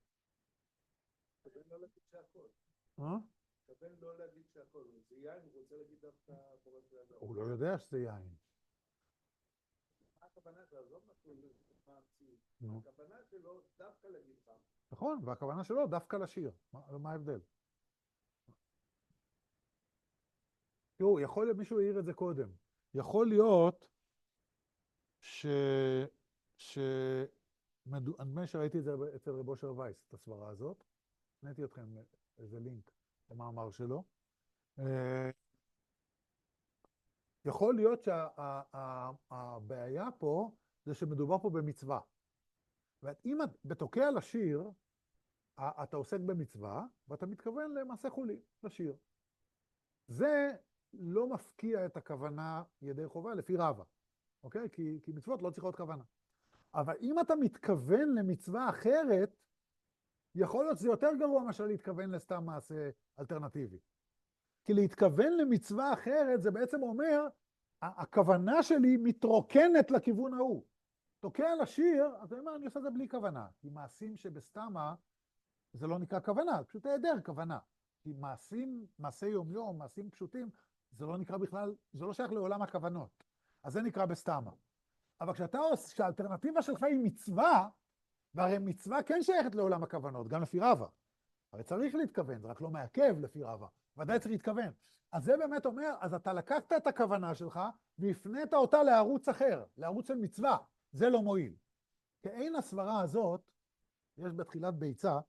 תכוון לא להגיד שהכל. אה? תכוון לא להגיד שהכל. זה יין, הוא רוצה להגיד דווקא... הוא לא יודע שזה יין. מה הכוונה שלו? עזוב משהו מעצים. נו. הכוונה שלו דווקא להגיד פעם. נכון, והכוונה שלו דווקא לשיר. מה, מה ההבדל? תראו, יכול להיות, מישהו העיר את זה קודם. יכול להיות ש... ש... מדו... אני חושב שראיתי את זה אצל רב אושר וייס, את הסברה הזאת. נתתי אתכם איזה לינק למאמר שלו. יכול להיות שהבעיה פה זה שמדובר פה במצווה. ואם בתוקע לשיר, אתה עוסק במצווה, ואתה מתכוון למעשה חולי, לשיר. זה לא מפקיע את הכוונה ידי חובה לפי רבא, אוקיי? כי, כי מצוות לא צריכות כוונה. אבל אם אתה מתכוון למצווה אחרת, יכול להיות שזה יותר גרוע מאשר להתכוון לסתם מעשה אלטרנטיבי. כי להתכוון למצווה אחרת זה בעצם אומר, הכוונה שלי מתרוקנת לכיוון ההוא. תוקע לשיר, אז אני אומר, אני עושה את זה בלי כוונה. כי מעשים שבסתמה, זה לא נקרא כוונה, פשוט היעדר כוונה. כי מעשים, מעשי יום יום, מעשים פשוטים, זה לא נקרא בכלל, זה לא שייך לעולם הכוונות. אז זה נקרא בסתמה. אבל כשאתה עושה, כשהאלטרנטיבה שלך היא מצווה, והרי מצווה כן שייכת לעולם הכוונות, גם לפי רבא. הרי צריך להתכוון, זה רק לא מעכב לפי רבא. ודאי צריך להתכוון. אז זה באמת אומר, אז אתה לקחת את הכוונה שלך, והפנית אותה לערוץ אחר, לערוץ של מצווה. זה לא מועיל. כאין הסברה הזאת, יש בתחילת ביצה,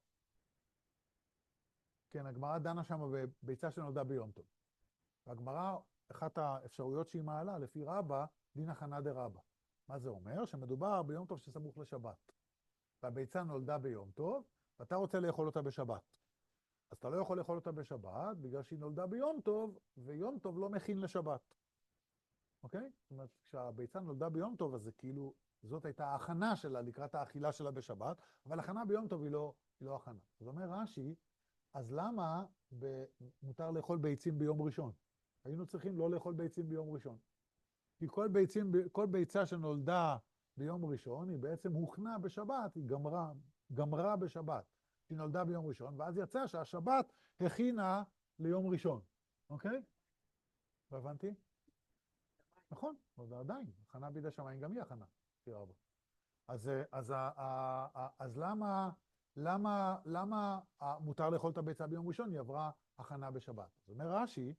כן, הגמרא דנה שם בביצה שנולדה ביום טוב. והגמרא, אחת האפשרויות שהיא מעלה, לפי רבא, דין הכנה דרבא. מה זה אומר? שמדובר ביום טוב שסמוך לשבת. והביצה נולדה ביום טוב, ואתה רוצה לאכול אותה בשבת. אז אתה לא יכול לאכול אותה בשבת, בגלל שהיא נולדה ביום טוב, ויום טוב לא מכין לשבת. אוקיי? זאת אומרת, כשהביצה נולדה ביום טוב, אז זה כאילו, זאת הייתה ההכנה שלה לקראת האכילה שלה בשבת, אבל הכנה ביום טוב היא לא, היא לא הכנה. זאת אומרת, רש"י, אז למה ב... מותר לאכול ביצים ביום ראשון? היינו צריכים לא לאכול ביצים ביום ראשון. כי כל, ביצים, כל ביצה שנולדה ביום ראשון, היא בעצם הוכנה בשבת, היא גמרה, גמרה בשבת. היא נולדה ביום ראשון, ואז יצא שהשבת הכינה ליום ראשון. אוקיי? לא הבנתי? נכון, אבל עדיין, הכנה בידי שמיים גם היא הכנה. אז, אז, אז למה, למה, למה מותר לאכול את הביצה ביום ראשון? היא עברה הכנה בשבת. זאת אומרת, רש"י,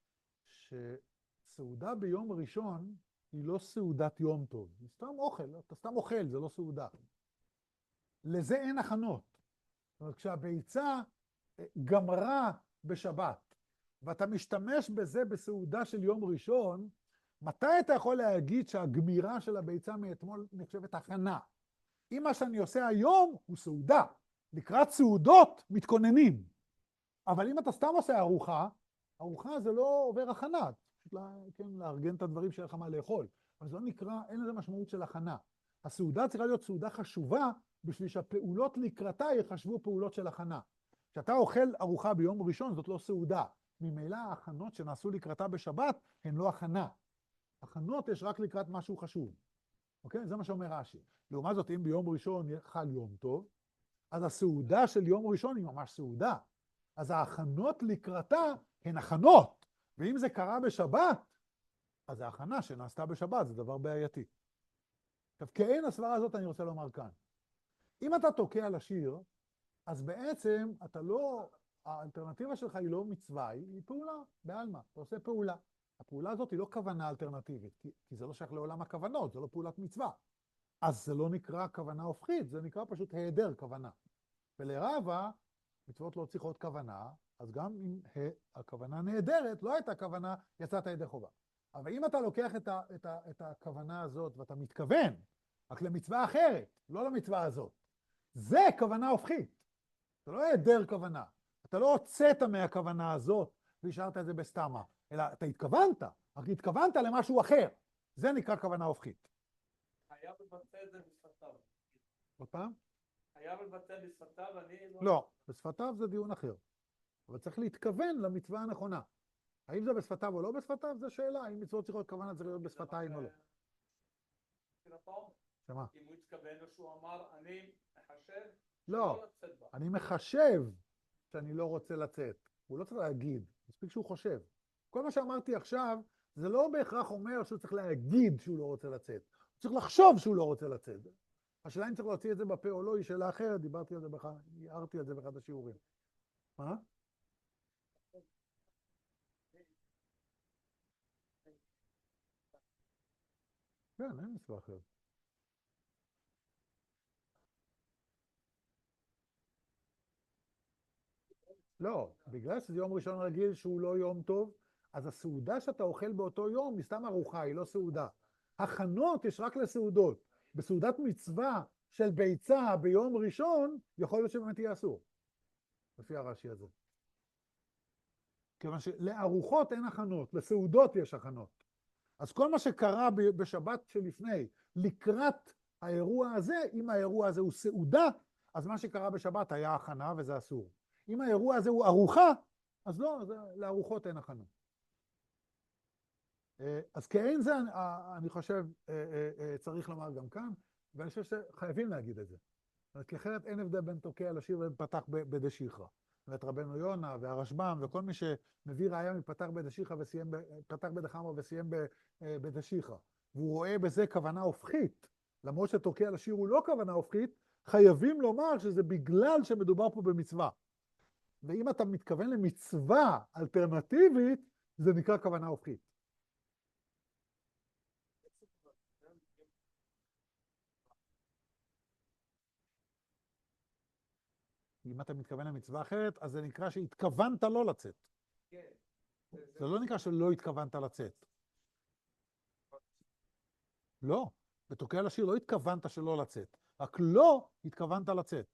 שסעודה ביום ראשון היא לא סעודת יום טוב. היא סתם אוכל, אתה סתם אוכל, זה לא סעודה. לזה אין הכנות. זאת אומרת, כשהביצה גמרה בשבת, ואתה משתמש בזה בסעודה של יום ראשון, מתי אתה יכול להגיד שהגמירה של הביצה מאתמול נחשבת הכנה? אם מה שאני עושה היום הוא סעודה, לקראת סעודות מתכוננים. אבל אם אתה סתם עושה ארוחה, ארוחה זה לא עובר הכנה, פשוט לה, כן, לארגן את הדברים שיהיה לך מה לאכול. אבל זה לא נקרא, אין לזה משמעות של הכנה. הסעודה צריכה להיות סעודה חשובה, בשביל שהפעולות לקראתה יחשבו פעולות של הכנה. כשאתה אוכל ארוחה ביום ראשון, זאת לא סעודה. ממילא ההכנות שנעשו לקראתה בשבת, הן לא הכנה. הכנות יש רק לקראת משהו חשוב. אוקיי? זה מה שאומר רש"י. לעומת זאת, אם ביום ראשון חל יום טוב, אז הסעודה של יום ראשון היא ממש סעודה. אז ההכנות לקראתה הן הכנות. ואם זה קרה בשבת, אז ההכנה שנעשתה בשבת זה דבר בעייתי. עכשיו, כאין הסברה הזאת אני רוצה לומר כאן. אם אתה תוקע לשיר, אז בעצם אתה לא, האלטרנטיבה שלך היא לא מצווה, היא פעולה, בעלמא, אתה עושה פעולה. הפעולה הזאת היא לא כוונה אלטרנטיבית, כי, כי זה לא שייך לעולם הכוונות, זה לא פעולת מצווה. אז זה לא נקרא כוונה הופכית, זה נקרא פשוט היעדר כוונה. ולרבה, מצוות לא צריכות כוונה, אז גם אם הכוונה נהדרת, לא הייתה כוונה, יצאת ידי חובה. אבל אם אתה לוקח את, ה, את, ה, את הכוונה הזאת ואתה מתכוון, רק למצווה אחרת, לא למצווה הזאת, זה כוונה הופכית. זה לא היעדר כוונה. אתה לא הוצאת מהכוונה הזאת והשארת את זה בסתמה, אלא אתה התכוונת, רק התכוונת למשהו אחר. זה נקרא כוונה הופכית. חייב לבטא את זה בשפתיו. עוד פעם? חייב לבטא בשפתיו, אני לא... לא, בשפתיו זה דיון אחר. אבל צריך להתכוון למצווה הנכונה. האם זה בשפתיו או לא בשפתיו, זו שאלה. האם מצוות צריכות כוונה צריך להיות בשפתיים או לא. שמה? אם הוא התכוון או שהוא אמר, אני מחשב לא, אני מחשב שאני לא רוצה לצאת. הוא לא צריך להגיד, מספיק שהוא חושב. כל מה שאמרתי עכשיו, זה לא בהכרח אומר שהוא צריך להגיד שהוא לא רוצה לצאת. הוא צריך לחשוב שהוא לא רוצה לצאת. השאלה אם צריך להוציא את זה בפה או לא, היא שאלה אחרת, דיברתי על זה באחד, הערתי על זה באחד השיעורים. מה? כן, אין מצווה אחרת. לא, בגלל שזה יום ראשון רגיל שהוא לא יום טוב, אז הסעודה שאתה אוכל באותו יום היא סתם ארוחה, היא לא סעודה. הכנות יש רק לסעודות. בסעודת מצווה של ביצה ביום ראשון, יכול להיות שבאמת יהיה אסור. לפי הרש"י הזה. כיוון שלארוחות אין הכנות, לסעודות יש הכנות. אז כל מה שקרה בשבת שלפני, לקראת האירוע הזה, אם האירוע הזה הוא סעודה, אז מה שקרה בשבת היה הכנה וזה אסור. אם האירוע הזה הוא ארוחה, אז לא, אז לארוחות אין הכנה. אז כאין זה, אני חושב, צריך לומר גם כאן, ואני חושב שחייבים להגיד את זה. כי אחרת אין הבדל בין תוקע לשיר ופתח בדשיחרא. ואת רבנו יונה והרשב"ם וכל מי שמביא ראיה מפתח בדשיחרא וסיים, פתח בדחמרא וסיים בדשיחרא. והוא רואה בזה כוונה הופכית, למרות שתוקע לשיר הוא לא כוונה הופכית, חייבים לומר שזה בגלל שמדובר פה במצווה. ואם אתה מתכוון למצווה אלטרנטיבית, זה נקרא כוונה הופכית. אם אתה מתכוון למצווה אחרת, אז זה נקרא שהתכוונת לא לצאת. כן. זה לא נקרא שלא התכוונת לצאת. לא, בתוקע לשיר לא התכוונת שלא לצאת, רק לא התכוונת לצאת.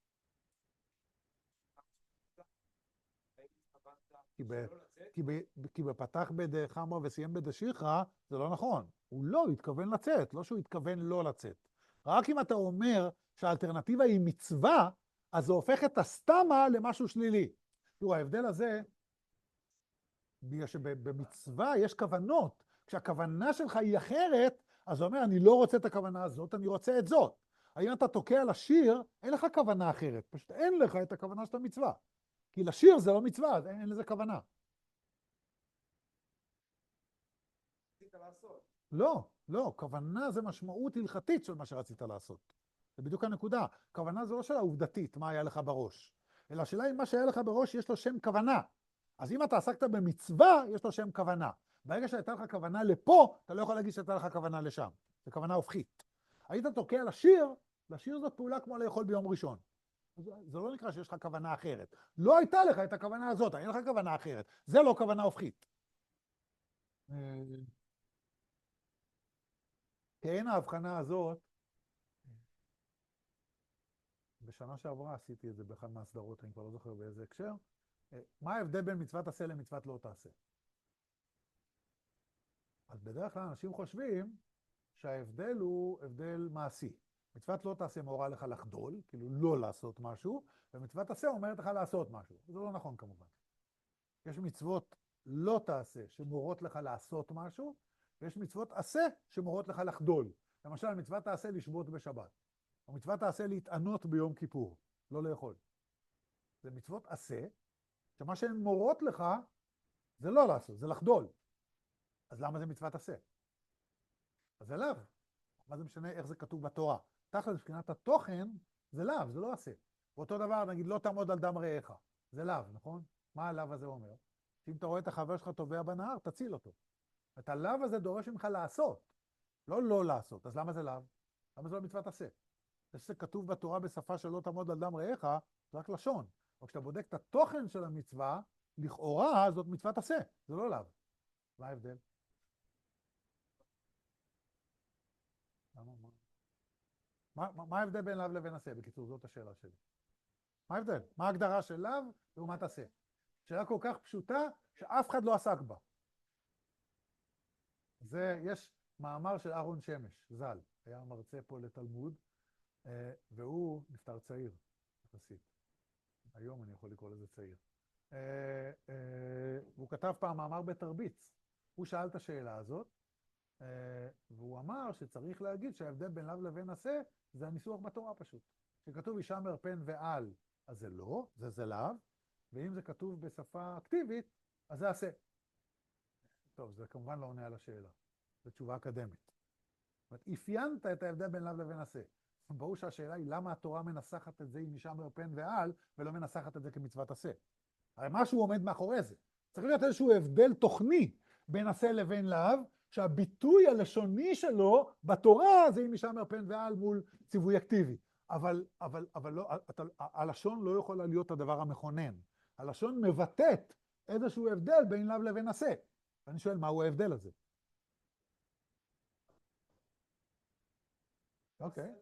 כי, ב, כי, ב, כי בפתח בדחמרא וסיים בדשיחרא, זה לא נכון. הוא לא התכוון לצאת, לא שהוא התכוון לא לצאת. רק אם אתה אומר שהאלטרנטיבה היא מצווה, אז זה הופך את הסתמה למשהו שלילי. תראו, ההבדל הזה, בגלל שבמצווה יש כוונות. כשהכוונה שלך היא אחרת, אז זה אומר, אני לא רוצה את הכוונה הזאת, אני רוצה את זאת. האם אתה תוקע לשיר, אין לך כוונה אחרת. פשוט אין לך את הכוונה של המצווה. כי לשיר זה לא מצווה, אז אין, אין לזה כוונה. לא, לא, כוונה זה משמעות הלכתית של מה שרצית לעשות. זה בדיוק הנקודה. כוונה זה לא שאלה עובדתית, מה היה לך בראש. אלא השאלה אם מה שהיה לך בראש יש לו שם כוונה. אז אם אתה עסקת במצווה, יש לו שם כוונה. ברגע שהייתה לך כוונה לפה, אתה לא יכול להגיד שהייתה לך כוונה לשם. זה כוונה הופכית. היית תוקע לשיר, לשיר זאת פעולה כמו לאכול ביום ראשון. זה, זה לא נקרא שיש לך כוונה אחרת. לא הייתה לך את הכוונה הזאת, אין לך כוונה אחרת. זה לא כוונה הופכית. כאין ההבחנה הזאת, בשנה שעברה עשיתי את זה באחד מהסדרות, אני כבר לא זוכר באיזה הקשר. מה ההבדל בין מצוות עשה למצוות לא תעשה? אז בדרך כלל אנשים חושבים שההבדל הוא הבדל מעשי. מצוות לא תעשה מורה לך לחדול, כאילו לא לעשות משהו, ומצוות עשה אומרת לך לעשות משהו. זה לא נכון כמובן. יש מצוות לא תעשה שמורות לך לעשות משהו, ויש מצוות עשה שמורות לך לחדול. למשל, מצוות תעשה לשבות בשבת, או מצוות תעשה להתענות ביום כיפור, לא לאכול. זה מצוות עשה, שמה שהן מורות לך זה לא לעשות, זה לחדול. אז למה זה מצוות עשה? אז זה לאו. מה זה משנה איך זה כתוב בתורה? תכל'ס, מבחינת התוכן, זה לאו, זה לא עשה. ואותו דבר, נגיד, לא תעמוד על דם רעך. זה לאו, נכון? מה הלאו הזה אומר? שאם אתה רואה את החבר שלך טובע בנהר, תציל אותו. את הלאו הזה דורש ממך לעשות, לא לא לעשות. אז למה זה לאו? למה זה לא מצוות עשה? זה שזה כתוב בתורה בשפה שלא תעמוד על דם רעך, זה רק לשון. אבל כשאתה בודק את התוכן של המצווה, לכאורה זאת מצוות עשה, זה לא לאו. מה ההבדל? מה, מה, מה ההבדל בין לאו לבין עשה? בקיצור, זאת השאלה שלי. מה ההבדל? מה ההגדרה של לאו לעומת עשה? שאלה כל כך פשוטה שאף אחד לא עסק בה. זה, יש מאמר של אהרון שמש, ז"ל, היה מרצה פה לתלמוד, והוא נפטר צעיר, יחסית. היום אני יכול לקרוא לזה צעיר. והוא כתב פעם מאמר בתרביץ. הוא שאל את השאלה הזאת, והוא אמר שצריך להגיד שההבדל בין לאו לבין עשה זה הניסוח בתורה פשוט. כשכתוב ישמר פן ועל, אז זה לא, זה זה לאו, ואם זה כתוב בשפה אקטיבית, אז זה עשה. טוב, זה כמובן לא עונה על השאלה. זו תשובה אקדמית. זאת אומרת, אפיינת את ההבדל בין לאו לבין עשה. ברור שהשאלה היא למה התורה מנסחת את זה עם ישמר פן ועל, ולא מנסחת את זה כמצוות עשה. הרי משהו עומד מאחורי זה. צריך להיות איזשהו הבדל תוכני בין עשה לבין לאו, שהביטוי הלשוני שלו בתורה זה עם ישמר פן ועל מול ציווי אקטיבי. אבל, אבל, אבל לא, אתה, הלשון לא יכולה להיות הדבר המכונן. הלשון מבטאת איזשהו הבדל בין לאו לבין עשה. ואני שואל, מהו ההבדל הזה? אוקיי.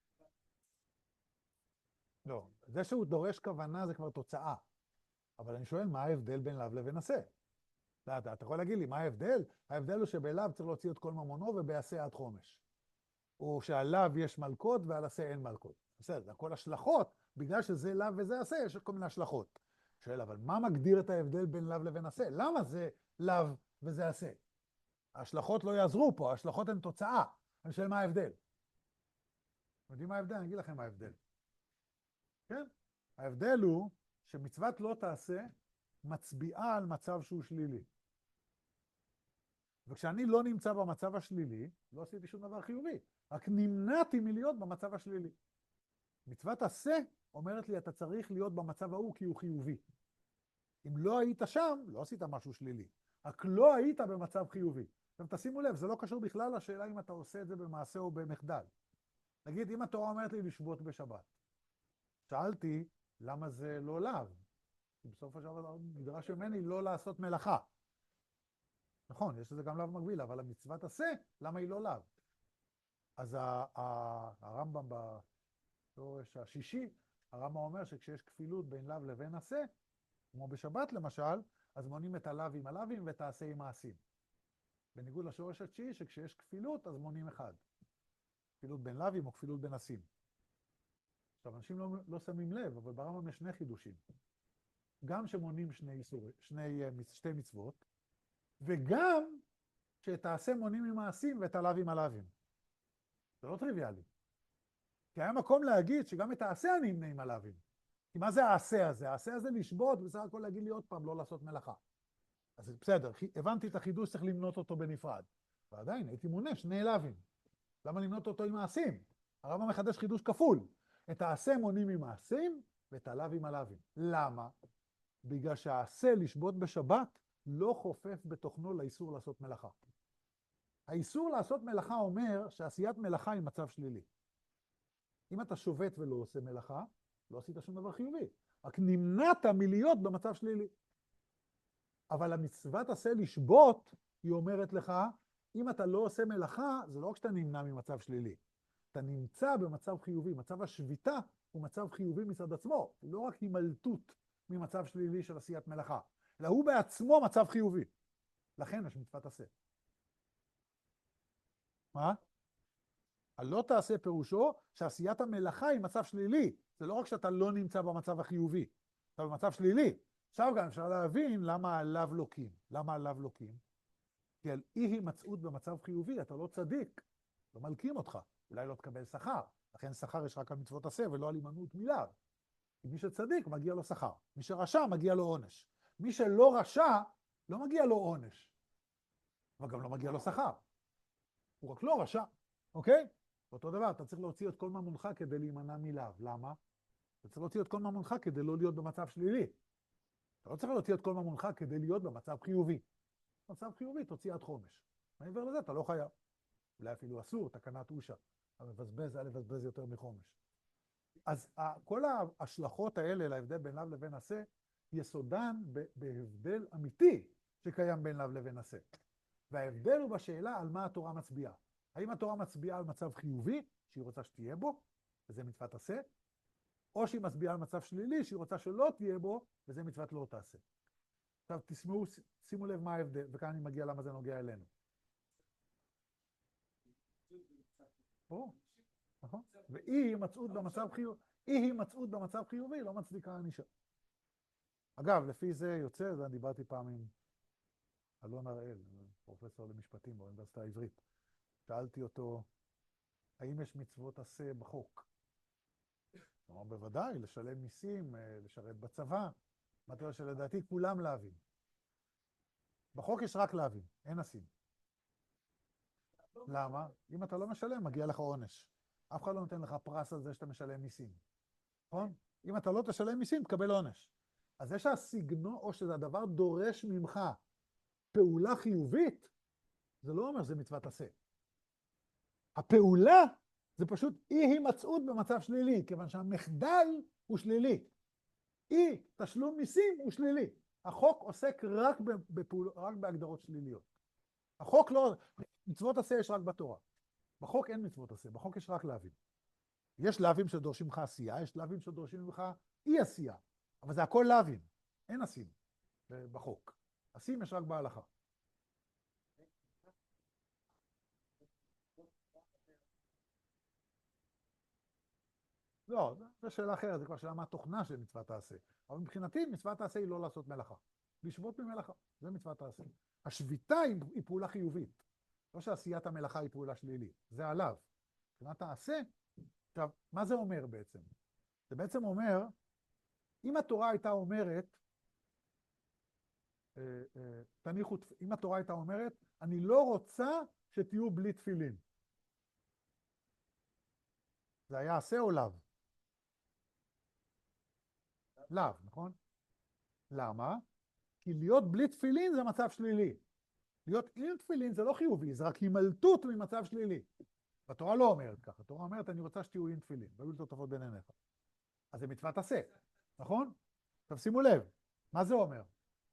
לא, זה שהוא דורש כוונה זה כבר תוצאה. אבל אני שואל, מה ההבדל בין לאו לבין עשה? אתה, אתה יכול להגיד לי, מה ההבדל? ההבדל הוא שבלאו צריך להוציא את כל ממונו ובעשה עד חומש. או שעליו יש מלכות ועל עשה אין מלכות. בסדר, זה הכל השלכות, בגלל שזה לאו וזה עשה, יש כל מיני השלכות. שואל, אבל מה מגדיר את ההבדל בין לאו לבין עשה? למה זה לאו וזה עשה? ההשלכות לא יעזרו פה, ההשלכות הן תוצאה. אני שואל, מה ההבדל? אתם יודעים מה ההבדל? אני אגיד לכם מה ההבדל. כן? ההבדל הוא שמצוות לא תעשה מצביעה על מצב שהוא שלילי. וכשאני לא נמצא במצב השלילי, לא עשיתי שום דבר חיובי, רק נמנעתי מלהיות במצב השלילי. מצוות עשה אומרת לי, אתה צריך להיות במצב ההוא כי הוא חיובי. אם לא היית שם, לא עשית משהו שלילי. רק לא היית במצב חיובי. עכשיו תשימו לב, זה לא קשור בכלל לשאלה אם אתה עושה את זה במעשה או במחדל. נגיד, אם התורה אומרת לי לשבות בשבת, שאלתי, למה זה לא לאו? כי בסוף השבוע נדרש ממני לא לעשות מלאכה. נכון, יש לזה גם לאו מקביל, אבל המצוות עשה, למה היא לא לאו? אז הרמב"ם בשורש השישי, הרמב"ם אומר שכשיש כפילות בין לאו לבין עשה, כמו בשבת למשל, אז מונים את הלאו עם הלאווים ואת העשה עם מעשים. בניגוד לשורש התשיעי, שכשיש כפילות, אז מונים אחד. כפילות בין לאווים או כפילות בין עשים. עכשיו, אנשים לא, לא שמים לב, אבל ברמב"ם יש שני חידושים. גם שמונים שני, איסור, שני, שתי מצוות, וגם שאת העשה מונים עם מעשים ואת הלאו עם הלאווים. זה לא טריוויאלי. כי היה מקום להגיד שגם את העשה אני אמנה עם הלאווים. כי מה זה העשה הזה? העשה הזה לשבות, בסך הכל להגיד לי עוד פעם לא לעשות מלאכה. אז בסדר, הבנתי את החידוש, צריך למנות אותו בנפרד. ועדיין, הייתי מונה שני לאווים. למה למנות אותו עם מעשים? הרמב"ם מחדש חידוש כפול. את העשה מונים עם מעשים ואת הלאו עם הלאווים. למה? בגלל שהעשה לשבות בשבת לא חופף בתוכנו לאיסור לעשות מלאכה. האיסור לעשות מלאכה אומר שעשיית מלאכה היא מצב שלילי. אם אתה שובת ולא עושה מלאכה, לא עשית שום דבר חיובי. רק נמנעת מלהיות במצב שלילי. אבל המצוות עשה לשבות, היא אומרת לך, אם אתה לא עושה מלאכה, זה לא רק שאתה נמנע ממצב שלילי. אתה נמצא במצב חיובי. מצב השביתה הוא מצב חיובי מצד עצמו. הוא לא רק הימלטות ממצב שלילי של עשיית מלאכה, אלא הוא בעצמו מצב חיובי. לכן יש מצוות עשה. מה? הלא תעשה פירושו שעשיית המלאכה היא מצב שלילי. זה לא רק שאתה לא נמצא במצב החיובי, אתה במצב שלילי. עכשיו גם אפשר להבין למה עליו לוקים. למה עליו לוקים? כי על אי הימצאות במצב חיובי, אתה לא צדיק, לא מלקים אותך. אולי לא תקבל שכר. לכן שכר יש רק על מצוות עשה ולא על הימנעות מלאו. כי מי שצדיק מגיע לו שכר. מי שרשע מגיע לו עונש. מי שלא רשע לא מגיע לו עונש. אבל גם לא מגיע לו שכר. הוא רק לא רשע. אוקיי? אותו דבר, אתה צריך להוציא את כל ממונך כדי להימנע מלאו. למה? אתה צריך להוציא את כל ממונך כדי לא להיות במצב שלילי. אתה לא צריך להוציא את כל ממונך כדי להיות במצב חיובי. במצב חיובי תוציא עד חומש. מעבר לזה אתה לא חייב. אולי אפילו אסור, תקנת אושה. המבזבז היה לבזבז יותר מחומש. אז כל ההשלכות האלה להבדל בין לאו לבין עשה, יסודן בהבדל אמיתי שקיים בין לאו לבין עשה. וההבדל הוא בשאלה על מה התורה מצביעה. האם התורה מצביעה על מצב חיובי, שהיא רוצה שתהיה בו, וזה מצוות עשה, או שהיא מצביעה על מצב שלילי, שהיא רוצה שלא תהיה בו, וזה מצוות לא תעשה. עכשיו תשמעו, שימו לב מה ההבדל, וכאן אני מגיע למה זה נוגע אלינו. או, נכון? ואי הימצאות במצב חיובי, אי הימצאות במצב חיובי לא מצדיקה ענישה. אגב, לפי זה יוצא, זה אני דיברתי פעם עם אלון הראל, פרופסור למשפטים באוניברסיטה העברית. שאלתי אותו, האם יש מצוות עשה בחוק? הוא אמר, בוודאי, לשלם מיסים, לשרת בצבא. אמרתי לו שלדעתי כולם לאווים. בחוק יש רק לאווים, אין עשים. למה? אם אתה לא משלם, מגיע לך עונש. אף אחד לא נותן לך פרס על זה שאתה משלם מיסים. נכון? אם אתה לא תשלם מיסים, תקבל עונש. אז זה שהסגנון, או שזה הדבר דורש ממך פעולה חיובית, זה לא אומר שזה מצוות עשה. הפעולה זה פשוט אי הימצאות במצב שלילי, כיוון שהמחדל הוא שלילי. אי תשלום מיסים הוא שלילי. החוק עוסק רק, בפעול, רק בהגדרות שליליות. החוק לא, מצוות עשה יש רק בתורה. בחוק אין מצוות עשה, בחוק יש רק לאווים. יש לאווים שדורשים לך עשייה, יש לאווים שדורשים ממך אי עשייה. אבל זה הכל לאווים, אין עשים בחוק. עשים יש רק בהלכה. לא, זו שאלה אחרת, זה כבר שאלה מה התוכנה של מצוות העשה. אבל מבחינתי, מצוות העשה היא לא לעשות מלאכה. לשבות ממלאכה, זה מצוות העשה. השביתה היא פעולה חיובית. לא שעשיית המלאכה היא פעולה שלילית, זה עליו. מבחינת העשה, עכשיו, מה זה אומר בעצם? זה בעצם אומר, אם התורה הייתה אומרת, תניחו, אם התורה הייתה אומרת, אני לא רוצה שתהיו בלי תפילין. זה היה עשה או לאו? לאו, נכון? למה? כי להיות בלי תפילין זה מצב שלילי. להיות עם תפילין זה לא חיובי, זה רק הימלטות ממצב שלילי. התורה לא אומרת ככה, התורה אומרת אני רוצה שתהיו עם תפילין, והיו לטוטפות בין עיניך. אז זה מצוות עשה, נכון? עכשיו שימו לב, מה זה אומר?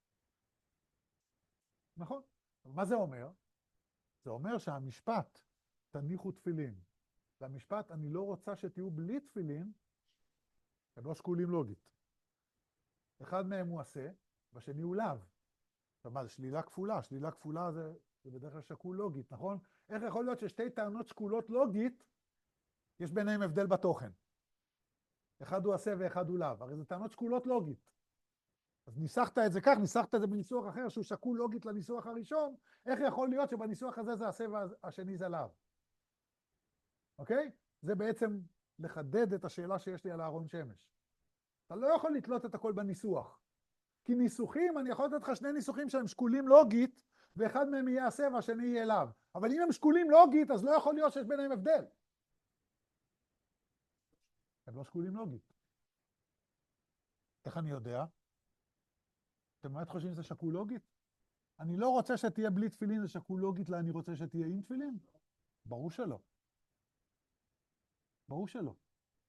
נכון? מה זה אומר? זה אומר שהמשפט, תניחו תפילין, והמשפט, אני לא רוצה שתהיו בלי תפילין, הם לא שקולים לוגית. אחד מהם הוא עשה, והשני הוא לאו. עכשיו מה, זה שלילה כפולה, שלילה כפולה זה, זה בדרך כלל שקול לוגית, נכון? איך יכול להיות ששתי טענות שקולות לוגית, יש ביניהם הבדל בתוכן? אחד הוא עשה ואחד הוא לאו, הרי זה טענות שקולות לוגית. אז ניסחת את זה כך, ניסחת את זה בניסוח אחר שהוא שקול לוגית לניסוח הראשון, איך יכול להיות שבניסוח הזה זה עשה והשני זה לאו? אוקיי? זה בעצם לחדד את השאלה שיש לי על אהרון שמש. אתה לא יכול לתלות את הכל בניסוח. כי ניסוחים, אני יכול לתת לך שני ניסוחים שהם שקולים לוגית, ואחד מהם יהיה עשה והשני יהיה לאו. אבל אם הם שקולים לוגית, אז לא יכול להיות שיש ביניהם הבדל. הם לא שקולים לוגית. איך אני יודע? אתם באמת חושבים שזה שקול לוגית? אני לא רוצה שתהיה בלי תפילין, זה שקול לוגית, לה אני רוצה שתהיה עם תפילין? ברור שלא. ברור שלא.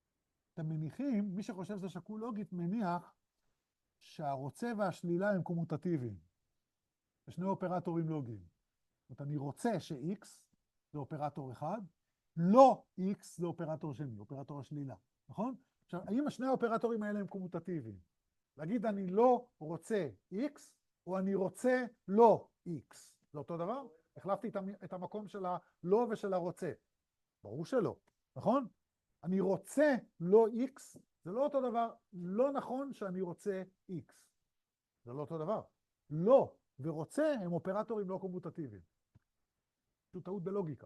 אתם מניחים, מי שחושב שזה שקול לוגית מניח שהרוצה והשלילה הם קומוטטיביים. זה שני אופרטורים לוגיים. זאת אומרת, אני רוצה ש-X זה אופרטור אחד, לא X זה אופרטור שני, אופרטור השלילה, נכון? עכשיו, האם השני האופרטורים האלה הם קומוטטיביים? להגיד אני לא רוצה X, או אני רוצה לא X. זה אותו דבר? החלפתי את המקום של הלא ושל הרוצה. ברור שלא, נכון? אני רוצה לא X, זה לא אותו דבר, לא נכון שאני רוצה X. זה לא אותו דבר. לא ורוצה הם אופרטורים לא קומוטטיביים. זו טעות בלוגיקה.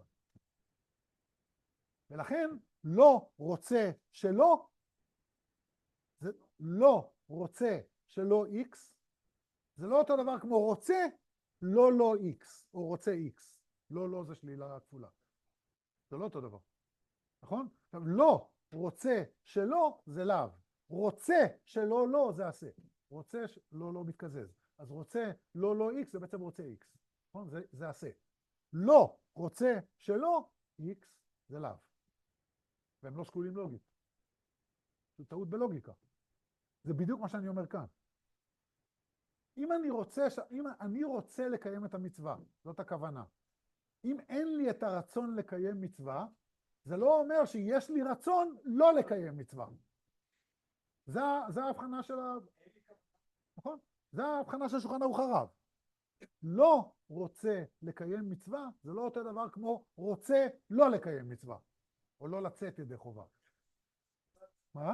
ולכן לא רוצה שלא, זה לא רוצה שלא X, זה לא אותו דבר כמו רוצה לא לא X, או רוצה X. לא לא זה שלילה כפולה. זה לא אותו דבר. נכון? עכשיו, לא רוצה שלא זה לאו. רוצה שלא לא זה עשה. רוצה שלא לא מתקזז. אז רוצה לא לא X זה בעצם רוצה X. נכון? זה, זה עשה. לא רוצה שלא X זה לאו. והם לא שקולים לוגית. זו טעות בלוגיקה. זה בדיוק מה שאני אומר כאן. אם אני רוצה, ש... אם אני רוצה לקיים את המצווה, זאת הכוונה. אם אין לי את הרצון לקיים מצווה, זה לא אומר שיש לי רצון לא לקיים מצווה. זה, זה ההבחנה של ה... נכון? זה ההבחנה של שולחן ערוך הרב. לא רוצה לקיים מצווה, זה לא אותו דבר כמו רוצה לא לקיים מצווה. או לא לצאת ידי חובה. מה?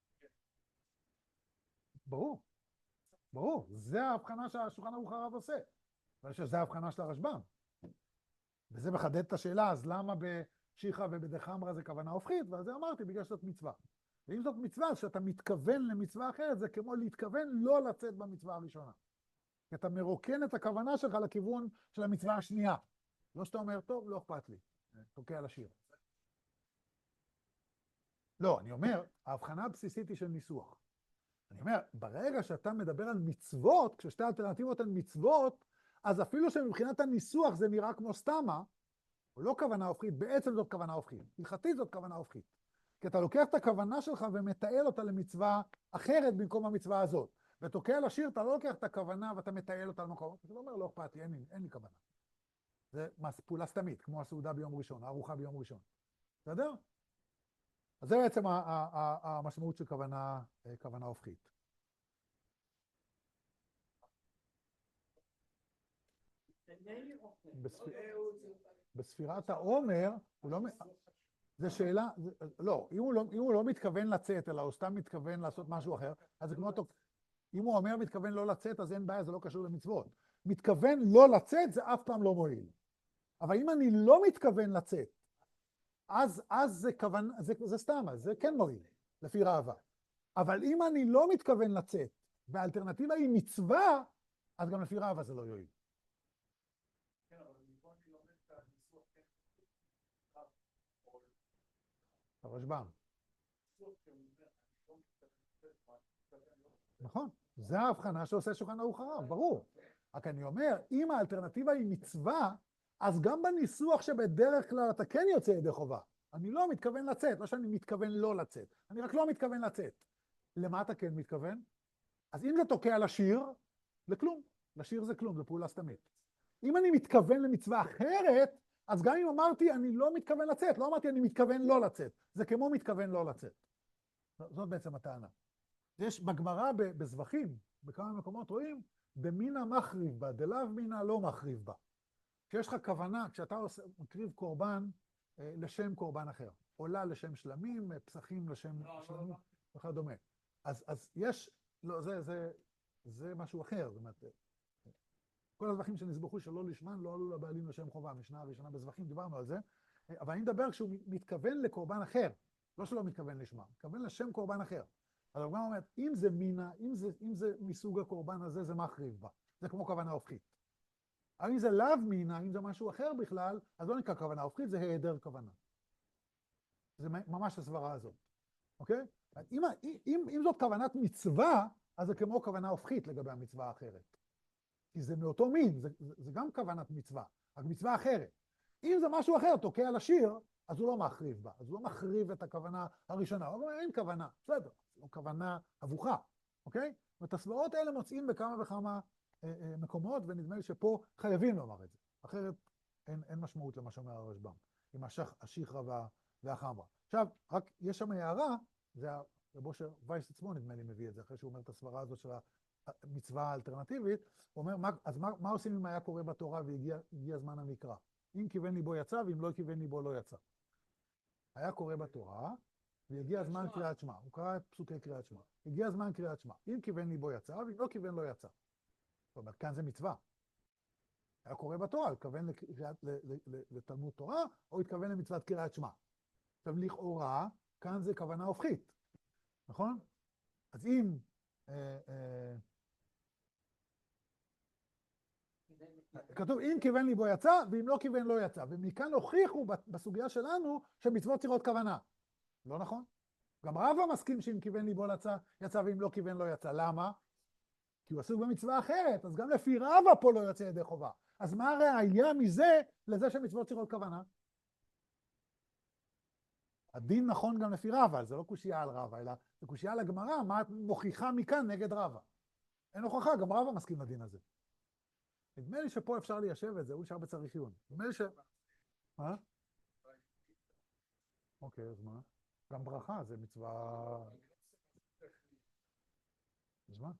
ברור. ברור. זה ההבחנה שהשולחן ערוך הרב עושה. וזה ההבחנה של הרשב"ם. וזה מחדד את השאלה, אז למה בשיחה ובדחמרה זה כוונה הופכית? ועל זה אמרתי, בגלל שזאת מצווה. ואם זאת מצווה, אז שאתה מתכוון למצווה אחרת, זה כמו להתכוון לא לצאת במצווה הראשונה. כי אתה מרוקן את הכוונה שלך לכיוון של המצווה השנייה. לא שאתה אומר, טוב, לא אכפת לי. תוקע לשיר. לא, אני אומר, ההבחנה הבסיסית היא של ניסוח. אני אומר, ברגע שאתה מדבר על מצוות, כששתי האלטרנטיבות הן מצוות, אז אפילו שמבחינת הניסוח זה נראה כמו סתמה, או לא כוונה הופכית, בעצם זאת כוונה הופכית. הלכתית זאת כוונה הופכית. כי אתה לוקח את הכוונה שלך ומתעל אותה למצווה אחרת במקום המצווה הזאת. ותוקע לשיר, אתה לא לוקח את הכוונה ואתה מתעל אותה למקום. אתה לא אומר, לא אכפת לי, אין לי, אין לי כוונה. זה פעולה סתמית, כמו הסעודה ביום ראשון, הארוחה ביום ראשון. בסדר? אז זה בעצם המשמעות של כוונה, כוונה הופכית. בספירת העומר, הוא לא... זה שאלה, לא, אם הוא לא, אם הוא לא מתכוון לצאת, אלא הוא סתם מתכוון לעשות משהו אחר, אז זה כמו אותו, אם הוא אומר מתכוון לא לצאת, אז אין בעיה, זה לא קשור למצוות. מתכוון לא לצאת, זה אף פעם לא מועיל. אבל אם אני לא מתכוון לצאת, אז, אז זה כוונה, זה, זה סתם, זה כן מועיל, לפי רעבה. אבל אם אני לא מתכוון לצאת, והאלטרנטיבה היא מצווה, אז גם לפי רעבה זה לא יועיל. הרשב"ם. נכון, זה ההבחנה שעושה שולחן ערוך הרב, ברור. רק אני אומר, אם האלטרנטיבה היא מצווה, אז גם בניסוח שבדרך כלל אתה כן יוצא ידי חובה. אני לא מתכוון לצאת, לא שאני מתכוון לא לצאת, אני רק לא מתכוון לצאת. למה אתה כן מתכוון? אז אם זה תוקע לשיר, לכלום. לשיר זה כלום, זה פעולה סתמית. אם אני מתכוון למצווה אחרת, אז גם אם אמרתי אני לא מתכוון לצאת, לא אמרתי אני מתכוון לא לצאת. זה כמו מתכוון לא לצאת. זאת בעצם הטענה. יש בגמרא בזבחים, בכמה מקומות רואים, במינה מחריב בה, דלאו מינה לא מחריב בה. כשיש לך כוונה, כשאתה מקריב קורבן אה, לשם קורבן אחר, עולה לשם שלמים, פסחים לשם שלמים, וכדומה. אז, אז יש, לא, זה, זה, זה משהו אחר, זאת אומרת, כל הזבחים שנזבחו שלא לשמן לא עלו לבעלים לשם חובה, משנה הראשונה בזבחים, דיברנו על זה, אבל אני מדבר כשהוא מתכוון לקורבן אחר, לא שלא מתכוון לשמה, מתכוון לשם קורבן אחר. אז הוא גם אומר, אם זה מינה, אם זה, אם זה מסוג הקורבן הזה, זה מחריב בה, זה כמו כוונה הופכית. אבל אם זה לאו מינה, אם זה משהו אחר בכלל, אז לא נקרא כוונה הופכית, זה היעדר כוונה. זה ממש הסברה הזאת, אוקיי? אם, אם, אם זאת כוונת מצווה, אז זה כמו כוונה הופכית לגבי המצווה האחרת. כי זה מאותו מין, זה, זה, זה גם כוונת מצווה, רק מצווה אחרת. אם זה משהו אחר, תוקע לשיר, אז הוא לא מחריב בה, אז הוא לא מחריב את הכוונה הראשונה, הוא אומר, אין כוונה, בסדר, זו לא כוונה אבוכה, אוקיי? ואת הסברות האלה מוצאים בכמה וכמה אה, אה, מקומות, ונדמה לי שפה חייבים לומר את זה, אחרת אין, אין משמעות למה שאומר הרשב"ם, עם השח, השיחרא וה, והחמרא. עכשיו, רק יש שם הערה, זה רב אושר וייס עצמו נדמה לי מביא את זה, אחרי שהוא אומר את הסברה הזאת של המצווה האלטרנטיבית, הוא אומר, מה, אז מה, מה עושים אם היה קורא בתורה והגיע זמן המקרא? אם כיוון ליבו יצא, ואם לא כיוון ליבו לא יצא. היה קורא בתורה, והגיע זמן קריאת שמע. הוא קרא את פסוקי קריאת שמע. הגיע זמן קריאת שמע. אם כיוון ליבו יצא, ואם לא כיוון לא יצא. זאת אומרת, כאן זה מצווה. היה קורא בתורה, התכוון לתלמוד תורה, או התכוון למצוות קריאת שמע. עכשיו, לכאורה, כאן זה כוונה הופכית. נכון? אז אם... אה, אה, כתוב, אם כיוון ליבו יצא, ואם לא כיוון לא יצא. ומכאן הוכיחו בסוגיה שלנו שמצוות צריכות כוונה. לא נכון? גם רבא מסכים שאם כיוון ליבו יצא, יצא, ואם לא כיוון לא יצא. למה? כי הוא עסוק במצווה אחרת, אז גם לפי רבא פה לא יוצא ידי חובה. אז מה הראיה מזה לזה שמצוות צריכות כוונה? הדין נכון גם לפי רבא, זה לא קושייה על רבא, אלא זה קושייה על הגמרא, מה את מוכיחה מכאן נגד רבא. אין הוכחה, גם רבא מסכים לדין הזה. נדמה לי שפה אפשר ליישב את זה, הוא נשאר בצריך עיון. נדמה לי ש... מה? אוקיי, אז מה? גם ברכה זה מצווה... אז מה?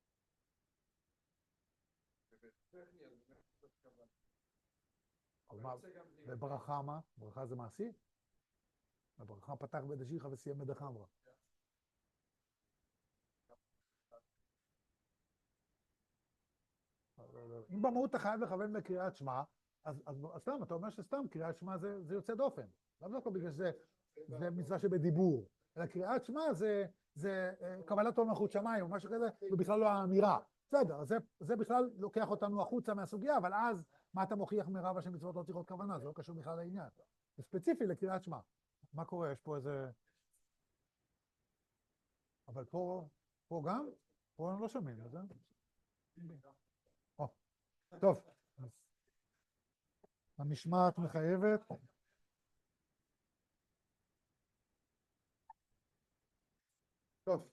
אז מה? וברכה מה? ברכה זה מעשי? הברכה פתח בדשיך וסיים בדחמרה. אם במהות אתה חייב לכוון בקריאת שמע, אז, אז, אז סתם, אתה אומר שסתם קריאת שמע זה, זה יוצא דופן. למה דווקא בגלל שזה זה מצווה שבדיבור, אלא קריאת שמע זה, זה קבלת עול מלכות שמיים או משהו כזה, ובכלל לא האמירה. בסדר, זה, זה בכלל לוקח אותנו החוצה מהסוגיה, אבל אז מה אתה מוכיח מרבא שמצוות לא צריכות כוונה? זה לא קשור בכלל לעניין. זה ספציפי לקריאת שמע. מה קורה? יש פה איזה... אבל פה, פה גם? פה הם לא שומעים, אז... או, טוב. המשמעת מחייבת. טוב.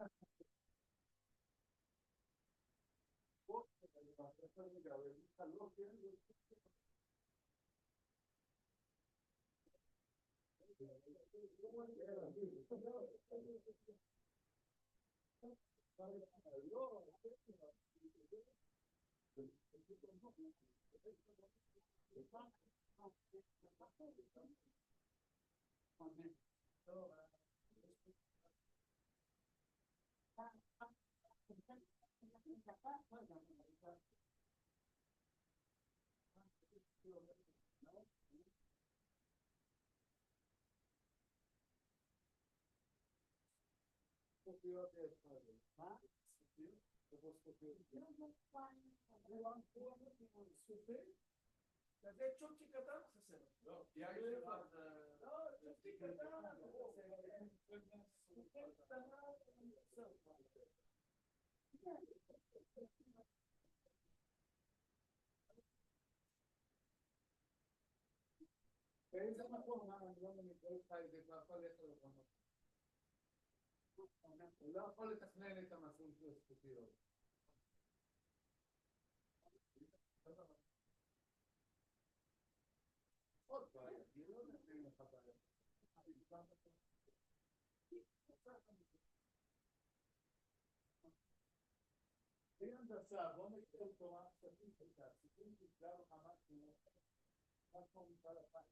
כזה צ'ופצ'יק קטן חסר. לא, יאיר לבד. לא, צ'ופצ'יק קטן. באיזה מקום, אני לא מבין לך את זה, כבר יכול ללכת לבנות. הוא לא יכול לתכנן את המסלול של הספקיות. עוד בעיה, אני לא נתן לך בעיה. זה הנדסה, בוא נקרא תורה ספית את הסיכון שגלל לך משהו, משהו מפעל הפעם.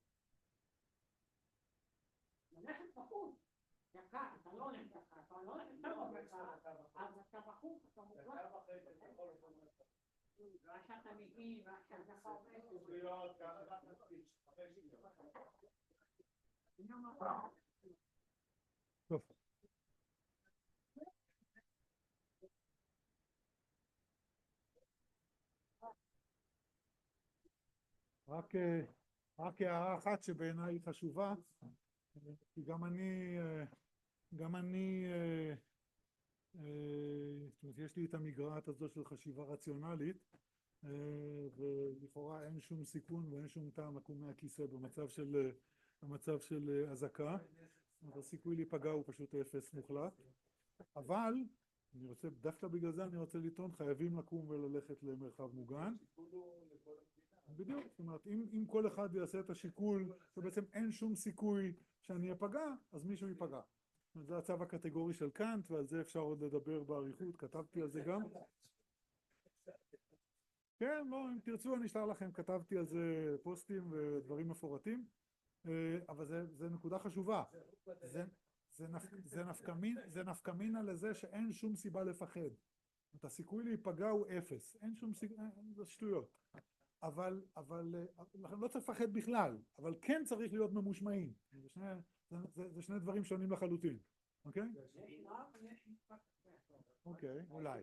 ללכת בחוץ, יקר, אתה לא הולך ככה, אתה לא הולך ככה, אז אתה בחוץ, אתה מוכרח. דקה וחצי, אתה יכול לפעול לך. רק שאתה מגיע, רק שאתה עובד. זכויות, ככה רק מספיק, חמש שניות. טוב. רק, רק הערה אחת שבעיניי היא חשובה, כי גם אני, גם אני, זאת אומרת, יש לי את המגרעת הזו של חשיבה רציונלית, ולכאורה אין שום סיכון ואין שום טעם לקום מהכיסא במצב של, במצב של אזעקה, אז הסיכוי להיפגע הוא פשוט אפס מוחלט, אבל אני רוצה, דווקא בגלל זה אני רוצה לטעון, חייבים לקום וללכת למרחב מוגן. בדיוק, זאת אומרת, אם, אם כל אחד יעשה את השיקול שבעצם אין שום סיכוי שאני אפגע, אז מישהו ייפגע. זה הצו הקטגורי של קאנט, ועל זה אפשר עוד לדבר באריכות, כתבתי על זה גם. כן, לא, אם תרצו אני אשלח לכם, כתבתי על זה פוסטים ודברים מפורטים, אבל זה, זה נקודה חשובה. זה, זה, נפ, זה, נפקמין, זה נפקמינה לזה שאין שום סיבה לפחד. את הסיכוי להיפגע הוא אפס, אין שום סיכוי, זה שטויות. אבל, אבל, לא צריך לפחד בכלל, אבל כן צריך להיות ממושמעים. זה שני, זה, זה, זה שני דברים שונים לחלוטין, אוקיי? אוקיי, אולי.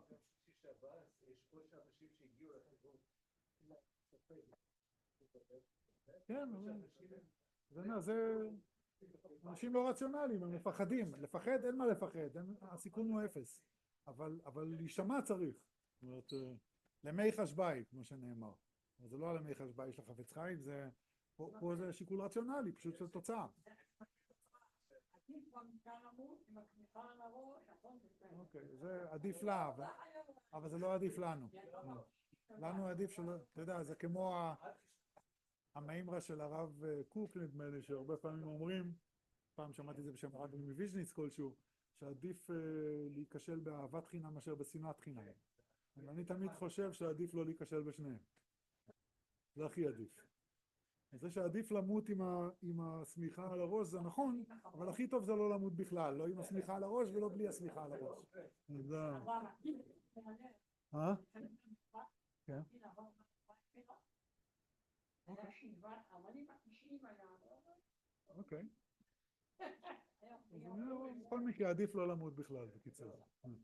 כן, זה, זה, אנשים לא רציונליים, הם מפחדים. לפחד, אין מה לפחד, הסיכון הוא אפס. אבל, אבל להישמע צריך. זאת אומרת, למי חשבאי, כמו שנאמר. זה לא על המי חשבאי של חפץ חיים, זה, פה, פה זה שיקול רציונלי, פשוט של תוצאה. אוקיי, זה עדיף לה, אבל, אבל זה לא עדיף לנו. לנו עדיף שלא, אתה יודע, זה כמו המאמרה של הרב קוק, נדמה לי, שהרבה פעמים אומרים, פעם שמעתי את זה בשם הרב מוויז'ניץ כלשהו, שעדיף להיכשל באהבת חינם מאשר בשנאת חינם. אני תמיד חושב שעדיף לא להיכשל בשניהם. זה הכי עדיף. זה שעדיף למות עם, ה, עם השמיכה על הראש זה נכון, אבל הכי טוב זה לא למות בכלל, לא עם השמיכה על הראש ולא בלי השמיכה על הראש. זה... אה? כן. אוקיי. בכל מקרה עדיף לא למות בכלל, בקיצור.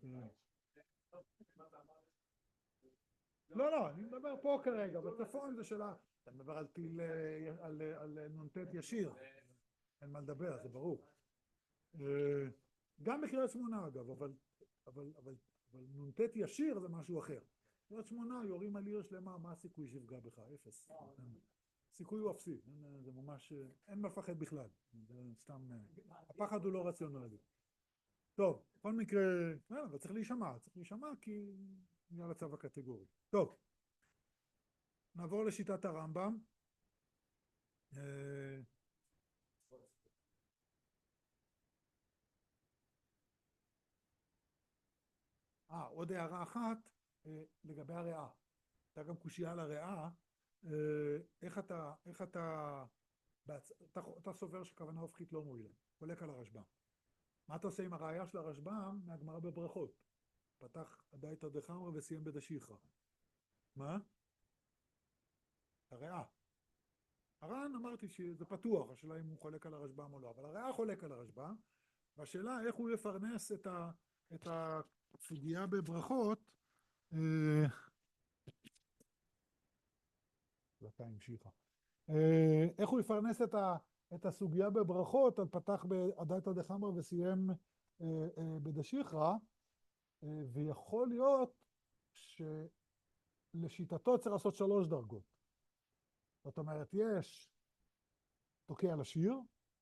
לא, לא, אני מדבר פה כרגע, בצפון זה שלה, אתה מדבר על טיל, על, על נונטט ישיר, אין מה לדבר, זה ברור. גם בקריית שמונה אגב, אבל, אבל, אבל, אבל נונטט ישיר זה משהו אחר. בקריית שמונה יורים על עיר שלמה, מה הסיכוי שיפגע בך? אפס. סיכוי הוא אפסי, זה ממש, אין מפחד בכלל, זה סתם, הפחד הוא לא רציונלי. טוב, בכל מקרה, אה, אבל צריך להישמע, צריך להישמע כי נהיה לצו הקטגורי. טוב, נעבור לשיטת הרמב"ם. אה, אה, עוד הערה אחת אה, לגבי הריאה. הייתה גם קושייה על הריאה. אה, איך אתה, איך אתה, בעצ... אתה, אתה סובר שכוונה הופכית לא מועילה, חולק על הרשב"ם. מה אתה עושה עם הראייה של הרשב"ם מהגמרא בברכות? פתח הדייתא דחמרא וסיים בדשיחרא. מה? הריאה. הר"ן אמרתי שזה פתוח, השאלה אם הוא חולק על הרשב"ם או לא, אבל הריאה חולק על הרשב"ם, והשאלה איך הוא יפרנס את, ה, את הסוגיה בברכות, אה, דקה המשיכה. אה, איך הוא יפרנס את, ה, את הסוגיה בברכות, אז פתח בהדייתא דחמרא וסיים אה, אה, בדשיחרא, אה, ויכול להיות שלשיטתו צריך לעשות שלוש דרגות. זאת אומרת, יש תוקע לשיר,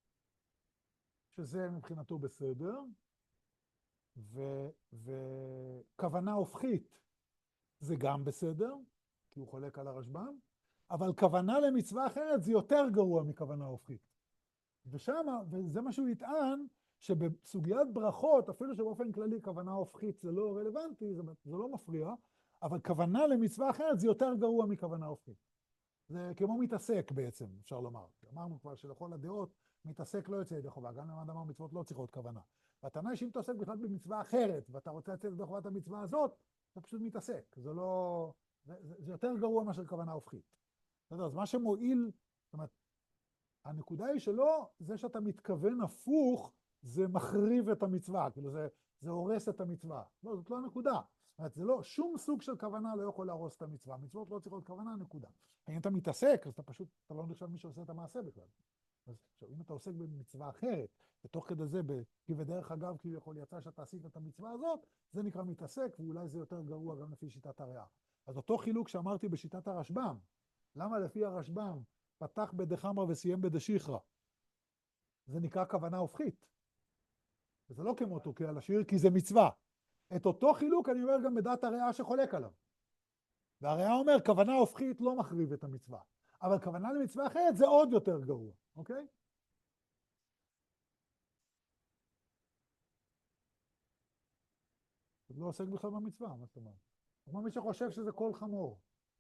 שזה מבחינתו בסדר, ו, וכוונה הופכית זה גם בסדר, כי הוא חולק על הרשב"ם, אבל כוונה למצווה אחרת זה יותר גרוע מכוונה הופכית. ושם, וזה מה שהוא יטען, שבסוגיית ברכות, אפילו שבאופן כללי כוונה הופכית זה לא רלוונטי, זה, זה לא מפריע, אבל כוונה למצווה אחרת זה יותר גרוע מכוונה הופכית. זה כמו מתעסק בעצם, אפשר לומר. אמרנו כבר שלכל הדעות, מתעסק לא יוצא ידי חובה, גם למד אמר מצוות לא צריכות כוונה. והטענה היא שאם אתה עוסק בכלל במצווה אחרת, ואתה רוצה לצאת ידי חובת המצווה הזאת, אתה פשוט מתעסק. זה לא... זה, זה, זה יותר גרוע מאשר כוונה הופכית. אז מה שמועיל, זאת אומרת, הנקודה היא שלא, זה שאתה מתכוון הפוך, זה מחריב את המצווה, כאילו זה, זה הורס את המצווה. לא, זאת לא הנקודה. זאת אומרת, זה לא, שום סוג של כוונה לא יכול להרוס את המצווה. מצוות לא צריכות כוונה, נקודה. אם אתה מתעסק, אז אתה פשוט, אתה לא נחשב מי שעושה את המעשה בכלל. אז עכשיו, אם אתה עוסק במצווה אחרת, ותוך כדי זה, כי בדרך אגב, כי יכול יצא שאתה עשית את המצווה הזאת, זה נקרא מתעסק, ואולי זה יותר גרוע גם לפי שיטת הריאה. אז אותו חילוק שאמרתי בשיטת הרשב"ם, למה לפי הרשב"ם פתח בדחמרא וסיים בדשיחרא? זה נקרא כוונה הופכית. וזה לא כמו תוקע לשיר, כי זה מצווה. את אותו חילוק אני אומר גם בדעת הריאה שחולק עליו. והריאה אומר, כוונה הופכית לא מחריב את המצווה. אבל כוונה למצווה אחרת זה עוד יותר גרוע, אוקיי? זה לא עוסק בכלל במצווה, מה זאת אומרת? כמו מי שחושב שזה כל חמור.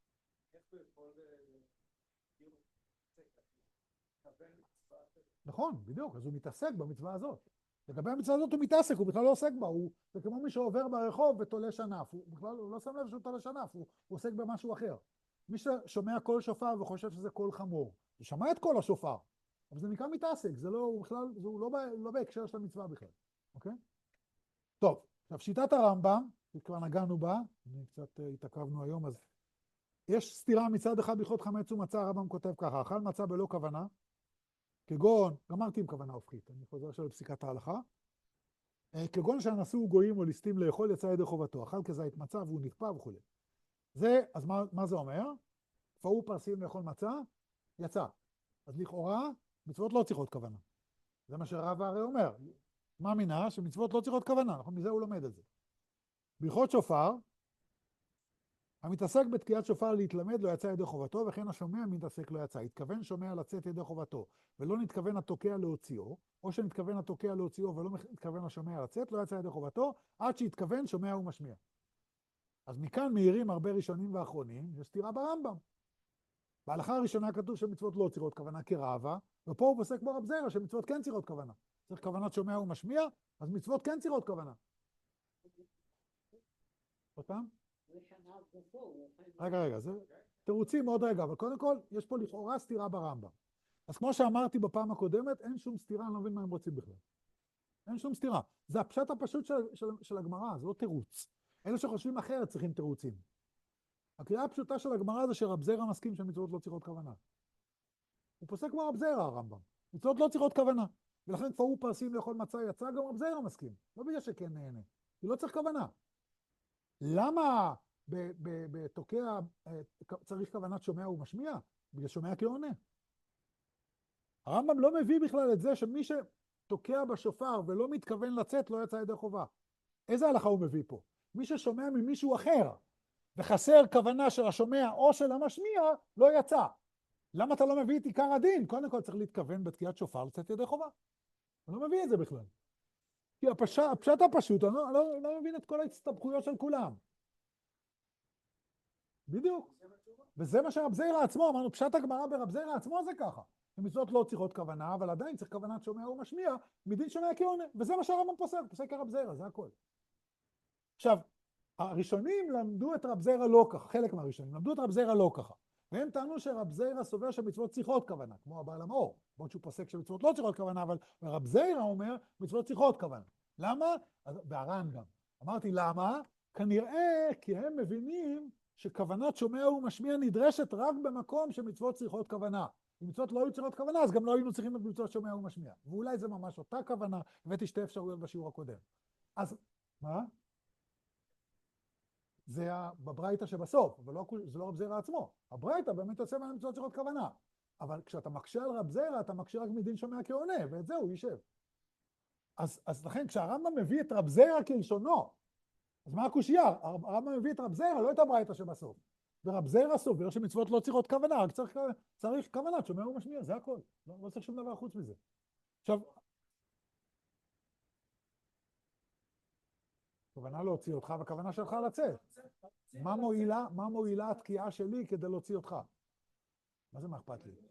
נכון, בדיוק, אז הוא מתעסק במצווה הזאת. לגבי המצווה הזאת הוא מתעסק, הוא בכלל לא עוסק בה, הוא, זה כמו מי שעובר ברחוב ותולה שנף, הוא בכלל הוא לא שם לב שהוא תולה שנף, הוא, הוא עוסק במשהו אחר. מי ששומע קול שופר וחושב שזה קול חמור, הוא שמע את קול השופר, אבל זה נקרא מתעסק, זה לא, הוא בכלל, זה הוא לא, לא בהקשר של המצווה בכלל, אוקיי? טוב, עכשיו שיטת הרמב"ם, כבר נגענו בה, אני קצת התעכבנו היום, אז יש סתירה מצד אחד בהלכות חמץ ומצה, הרמב"ם כותב ככה, אכל מצה בלא כוונה, כגון, גמרתי עם כוונה הופכית, אני חוזר עכשיו לפסיקת ההלכה, כגון שאנסו גויים או ליסטים לאכול יצא ידי חובתו, אכל כזית מצה והוא נכפה וכו'. זה, אז מה, מה זה אומר? כפרו פרסים לאכול מצה, יצא. אז לכאורה, מצוות לא צריכות כוונה. זה מה שרב הרי אומר. מה מינה? שמצוות לא צריכות כוונה, נכון? מזה הוא לומד את זה. בהלכות שופר, המתעסק בתקיעת שופר להתלמד לא יצא ידי חובתו, וכן השומע מתעסק לא יצא. התכוון שומע לצאת ידי חובתו, ולא נתכוון התוקע להוציאו, או שנתכוון התוקע להוציאו ולא נתכוון השומע לצאת, לא יצא ידי חובתו, עד שהתכוון שומע ומשמיע. אז מכאן מהירים הרבה ראשונים ואחרונים, יש סתירה ברמב"ם. בהלכה הראשונה כתוב שמצוות לא צריכות כוונה כרעבה, ופה הוא פוסק בו רב זרע שמצוות כן צריכות כוונה. צריך כוונת שומע ומשמיע, אז מצוות כן צריכות כוונה. עוד פעם? רגע, רגע, זה תירוצים עוד רגע, אבל קודם כל, יש פה לכאורה סתירה ברמב"ם. אז כמו שאמרתי בפעם הקודמת, אין שום סתירה, אני לא מבין מה הם רוצים בכלל. אין שום סתירה. זה הפשט הפשוט של, של, של הגמרא, זה לא תירוץ. אלה שחושבים אחרת צריכים תירוצים. הקריאה הפשוטה של הגמרא זה שרב זרע מסכים שמצוות לא צריכות כוונה. הוא פוסק כמו רב זרע, הרמב"ם. מצוות לא צריכות כוונה. ולכן כפרו פרסים לאכול מצה יצא, גם רב זרע מסכים. לא בגלל שכן נהנה. היא לא צריך כוונה. למה בתוקע צריך כוונת שומע ומשמיע? בגלל שומע כעונה. הרמב"ם לא מביא בכלל את זה שמי ש... תוקע בשופר ולא מתכוון לצאת, לא יצא ידי חובה. איזה הלכה הוא מביא פה? מי ששומע ממישהו אחר, וחסר כוונה של השומע או של המשמיע, לא יצא. למה אתה לא מביא את עיקר הדין? קודם כל צריך להתכוון בתקיעת שופר לצאת ידי חובה. אני לא מביא את זה בכלל. כי הפש... הפשט הפשוט, אני לא, לא, לא מבין את כל ההצטבחויות של כולם. בדיוק. וזה מה שרב זיירא עצמו, אמרנו, פשט הגמרא ברב זיירא עצמו זה ככה. המצוות לא צריכות כוונה, אבל עדיין צריך כוונת שומע ומשמיע, מדין שומע כעונה. וזה מה שהרמב"ם פוסק, פוסק כרב זיירא, זה הכל. עכשיו, הראשונים למדו את רב זיירא לא ככה, חלק מהראשונים למדו את רב זיירא לא ככה. והם טענו שרב זיירא סובר שמצוות צריכות כוונה, כמו הבעל המאור, בעוד שהוא פוסק שמצוות לא צריכות כוונה, אבל רב זיירא אומר מצוות צריכות כוונה. למה? והר"ן גם. אמרתי למה? כנראה כי הם מבינים שכוונת שומע ומשמיע נדרשת רק במקום שמצוות צריכות כוונה. אם מצוות לא היו צריכות כוונה, אז גם לא היינו צריכים את מצוות שומע ומשמיע. ואולי זה ממש אותה כוונה, הבאתי שתי אפשרויות בשיעור הקודם. אז, מה? זה בברייתא שבסוף, אבל לא, זה לא רב זיירא עצמו. הברייתא באמת עושה מהמצוות צריכות כוונה. אבל כשאתה מקשה על רב זיירא, אתה מקשה רק מדין שומע כעונה, ואת זה הוא יישב. אז, אז לכן, כשהרמב"ם מביא את רב זיירא כלשונו, אז מה הקושייה? הרמב"ם מביא את רב זיירא, לא את הברייתא שבסוף. ורב זיירא סובר שמצוות לא צריכות כוונה, רק צריך, צריך כוונת שומע ומשמיע, זה הכל. לא, לא צריך שום דבר חוץ מזה. עכשיו, כוונה להוציא אותך, והכוונה שלך לצאת. מה מועילה, מה מועילה התקיעה שלי כדי להוציא אותך? מה זה מה אכפת לי?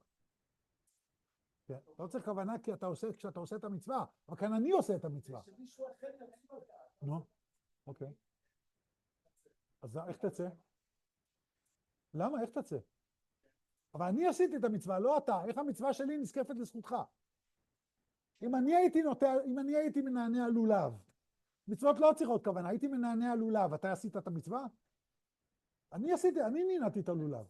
כן, לא צריך כוונה כי אתה עושה, כשאתה עושה את המצווה, אבל כאן אני עושה את המצווה. נו, אוקיי. אז איך תצא? למה? איך תצא? אבל אני עשיתי את המצווה, לא אתה. איך המצווה שלי נזקפת לזכותך? אם אני הייתי נוטע, אם אני הייתי מנענע לולב, מצוות לא צריכות כוונה, הייתי מנענע לולב, אתה עשית את המצווה? אני עשיתי, אני נענעתי את הלולב.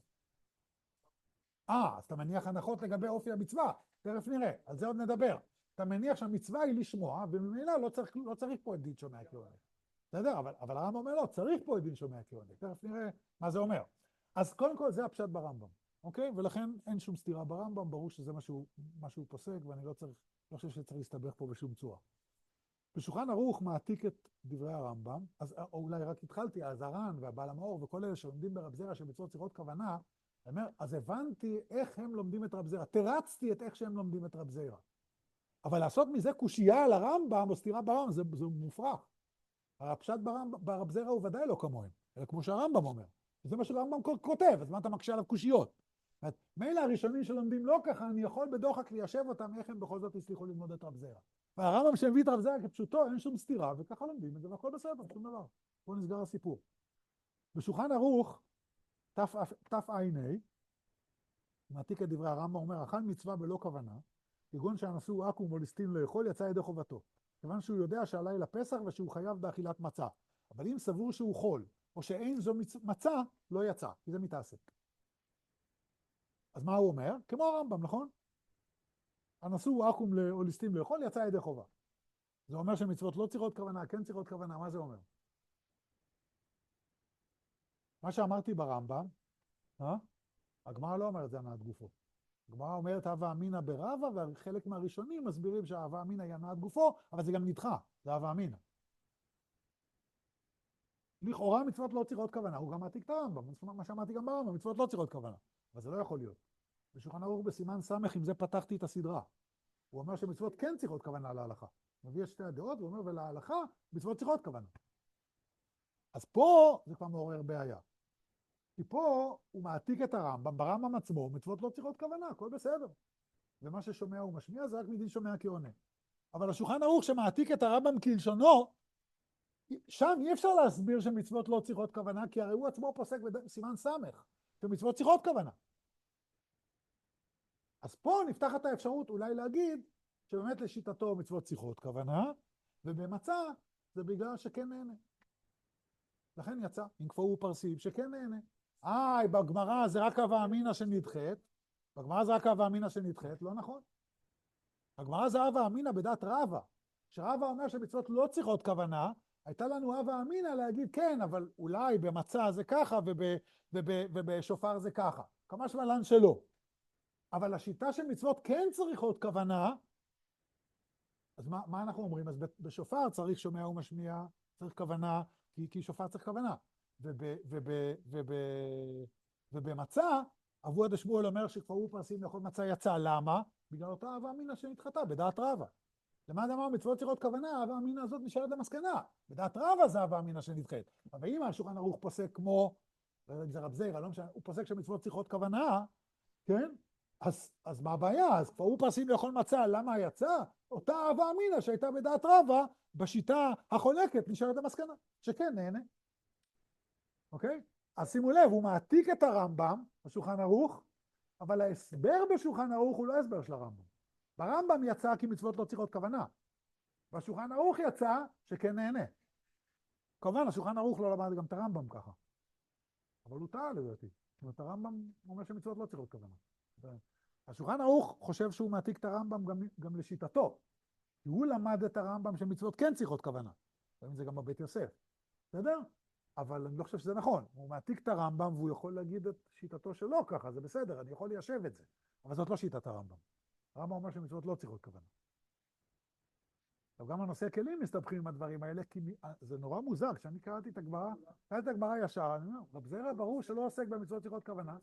אה, אז אתה מניח הנחות לגבי אופי המצווה, תכף נראה, על זה עוד נדבר. אתה מניח שהמצווה היא לשמוע, וממילא לא צריך, לא צריך פה את דין שומע כעונה. בסדר, אבל, אבל הרמב"ם אומר לא, צריך פה את דין שומע כעונה, תכף נראה מה זה אומר. אז קודם כל זה הפשט ברמב"ם, אוקיי? ולכן אין שום סתירה ברמב"ם, ברור שזה מה שהוא, מה שהוא פוסק, ואני לא צריך, לא חושב שצריך להסתבך פה בשום צורה. בשולחן ערוך מעתיק את דברי הרמב"ם, אז או אולי רק התחלתי, אז הר"ן והבעל המאור וכל אלה שלומדים ברב זיירא שמצוות צריכות כוונה, אומר, אז הבנתי איך הם לומדים את רב זיירא, תרצתי את איך שהם לומדים את רב זיירא. אבל לעשות מזה קושייה על הרמב"ם או סתירה ברמב"ם, זה, זה מופרך. הפשט ברב זיירא הוא ודאי לא כמוהם, אלא כמו שהרמב"ם אומר. זה מה שהרמב"ם כותב, אז מה אתה מקשה עליו קושיות? מילא הראשונים שלומדים לא ככה, אני יכול בדוחק ליישב אותם, איך הם בכל זאת הצליחו ללמוד את רב זיירא. והרמב"ם שהביא את רב זיירא כפשוטו, אין שום סתירה, וככה לומדים את זה, והכל בסדר, שום דבר. פה נסגר הסיפור. בשולחן ערוך, תע"ה, מעתיק את דברי הרמב"ם, אומר, אכל מצווה בלא כוונה, כגון שאנסו עכו"ם או ליסטין לאכול, יצא ידי חובתו. כיוון שהוא יודע שהלילה פסח ושהוא חייב באכילת מצה. אבל אם סבור שהוא חול, או שאין זו מצה, לא יצא, כי זה מתעסק. אז מה הוא אומר? כמו הרמב"ם, נכון? אנסו עכו"ם או ליסטין לאכול, יצא ידי חובה. זה אומר שמצוות לא צריכות כוונה, כן צריכות כוונה, מה זה אומר? מה שאמרתי ברמב"ם, אה? הגמרא לא אומרת זה הנעת גופו. הגמרא אומרת הווה אמינא ברבא, וחלק מהראשונים מסבירים שההווה אמינא היא הנעת גופו, אבל זה גם נדחה, זה הווה אמינא. לכאורה מצוות לא צריכות כוונה, הוא גם מעתיק את הרמב"ם, מה שאמרתי גם ברמב"ם, מצוות לא צריכות כוונה, אבל זה לא יכול להיות. בשולחן ערוך בסימן סמך, עם זה פתחתי את הסדרה. הוא אומר שמצוות כן צריכות כוונה להלכה. מביא את שתי הדעות, הוא אומר ולהלכה מצוות צריכות כוונה. אז פה זה כבר מעורר בעיה. כי פה הוא מעתיק את הרמב"ם, ברמב"ם עצמו, מצוות לא צריכות כוונה, הכל בסדר. ומה ששומע הוא משמיע זה רק מדין שומע כעונה. אבל השולחן ערוך שמעתיק את הרמב"ם כלשונו, שם אי אפשר להסביר שמצוות לא צריכות כוונה, כי הרי הוא עצמו פוסק בסימן סמך, שמצוות צריכות כוונה. אז פה נפתחת האפשרות אולי להגיד שבאמת לשיטתו מצוות צריכות כוונה, ובמצה זה בגלל שכן נהנה. לכן יצא, אם כבר הוא פרסיב, שכן נהנה. איי, בגמרא זה רק הווה אמינא שנדחית, בגמרא זה רק הווה אמינא שנדחית, לא נכון. בגמרא זה הווה אמינא בדעת רבא, שרבא אומר שמצוות לא צריכות כוונה, הייתה לנו הווה אמינא להגיד כן, אבל אולי במצה זה ככה וב, וב, ובשופר זה ככה. כמה שמלן שלא. אבל השיטה של מצוות כן צריכות כוונה, אז מה, מה אנחנו אומרים? אז בשופר צריך שומע ומשמיע, צריך כוונה, כי, כי שופר צריך כוונה. וב, וב, וב, ובמצה, אבוה דשמואל אומר שכבר הוא פרסים לאכול מצה יצא. למה? בגלל אותה הווה אמינא שנדחתה, בדעת רבא. למה אמר מצוות צריכות כוונה, ההווה אמינא הזאת נשארת למסקנה. בדעת רבא זה ההווה אמינא שנדחית. אבל אם השולחן ערוך פוסק כמו, לא יודע אם זה רב זיירא, לא משנה, הוא פוסק שמצוות צריכות כוונה, כן? אז, אז מה הבעיה? אז כבר הוא פרסים לאכול מצה, למה יצא? אותה הווה אמינא שהייתה בדעת רבא, בשיטה החולקת נשארת למסקנה, שכן נהנה. אוקיי? אז שימו לב, הוא מעתיק את הרמב"ם בשולחן ערוך, אבל ההסבר בשולחן ערוך הוא לא הסבר של הרמב"ם. ברמב"ם יצא כי מצוות לא צריכות כוונה. בשולחן ערוך יצא שכן נהנה. כמובן, השולחן ערוך לא למד גם את הרמב"ם ככה. אבל הוא טעה לדעתי. זאת אומרת, הרמב"ם אומר שמצוות לא צריכות כוונה. השולחן ערוך חושב שהוא מעתיק את הרמב"ם גם, גם לשיטתו. כי הוא למד את הרמב"ם שמצוות כן צריכות כוונה. לפעמים זה גם בבית יוסף. בסדר? אבל אני לא חושב שזה נכון. הוא מעתיק את הרמב"ם והוא יכול להגיד את שיטתו שלו ככה, זה בסדר, אני יכול ליישב את זה. אבל זאת לא שיטת הרמב"ם. הרמב"ם אומר שמצוות לא צריכות כוונה. גם הנושא כלים מסתבכים עם הדברים האלה, כי זה נורא מוזר. כשאני קראתי את הגמרא, קראתי את הגמרא ישר, אני אומר, רב זיירא ברור שלא עוסק במצוות צריכות כוונה.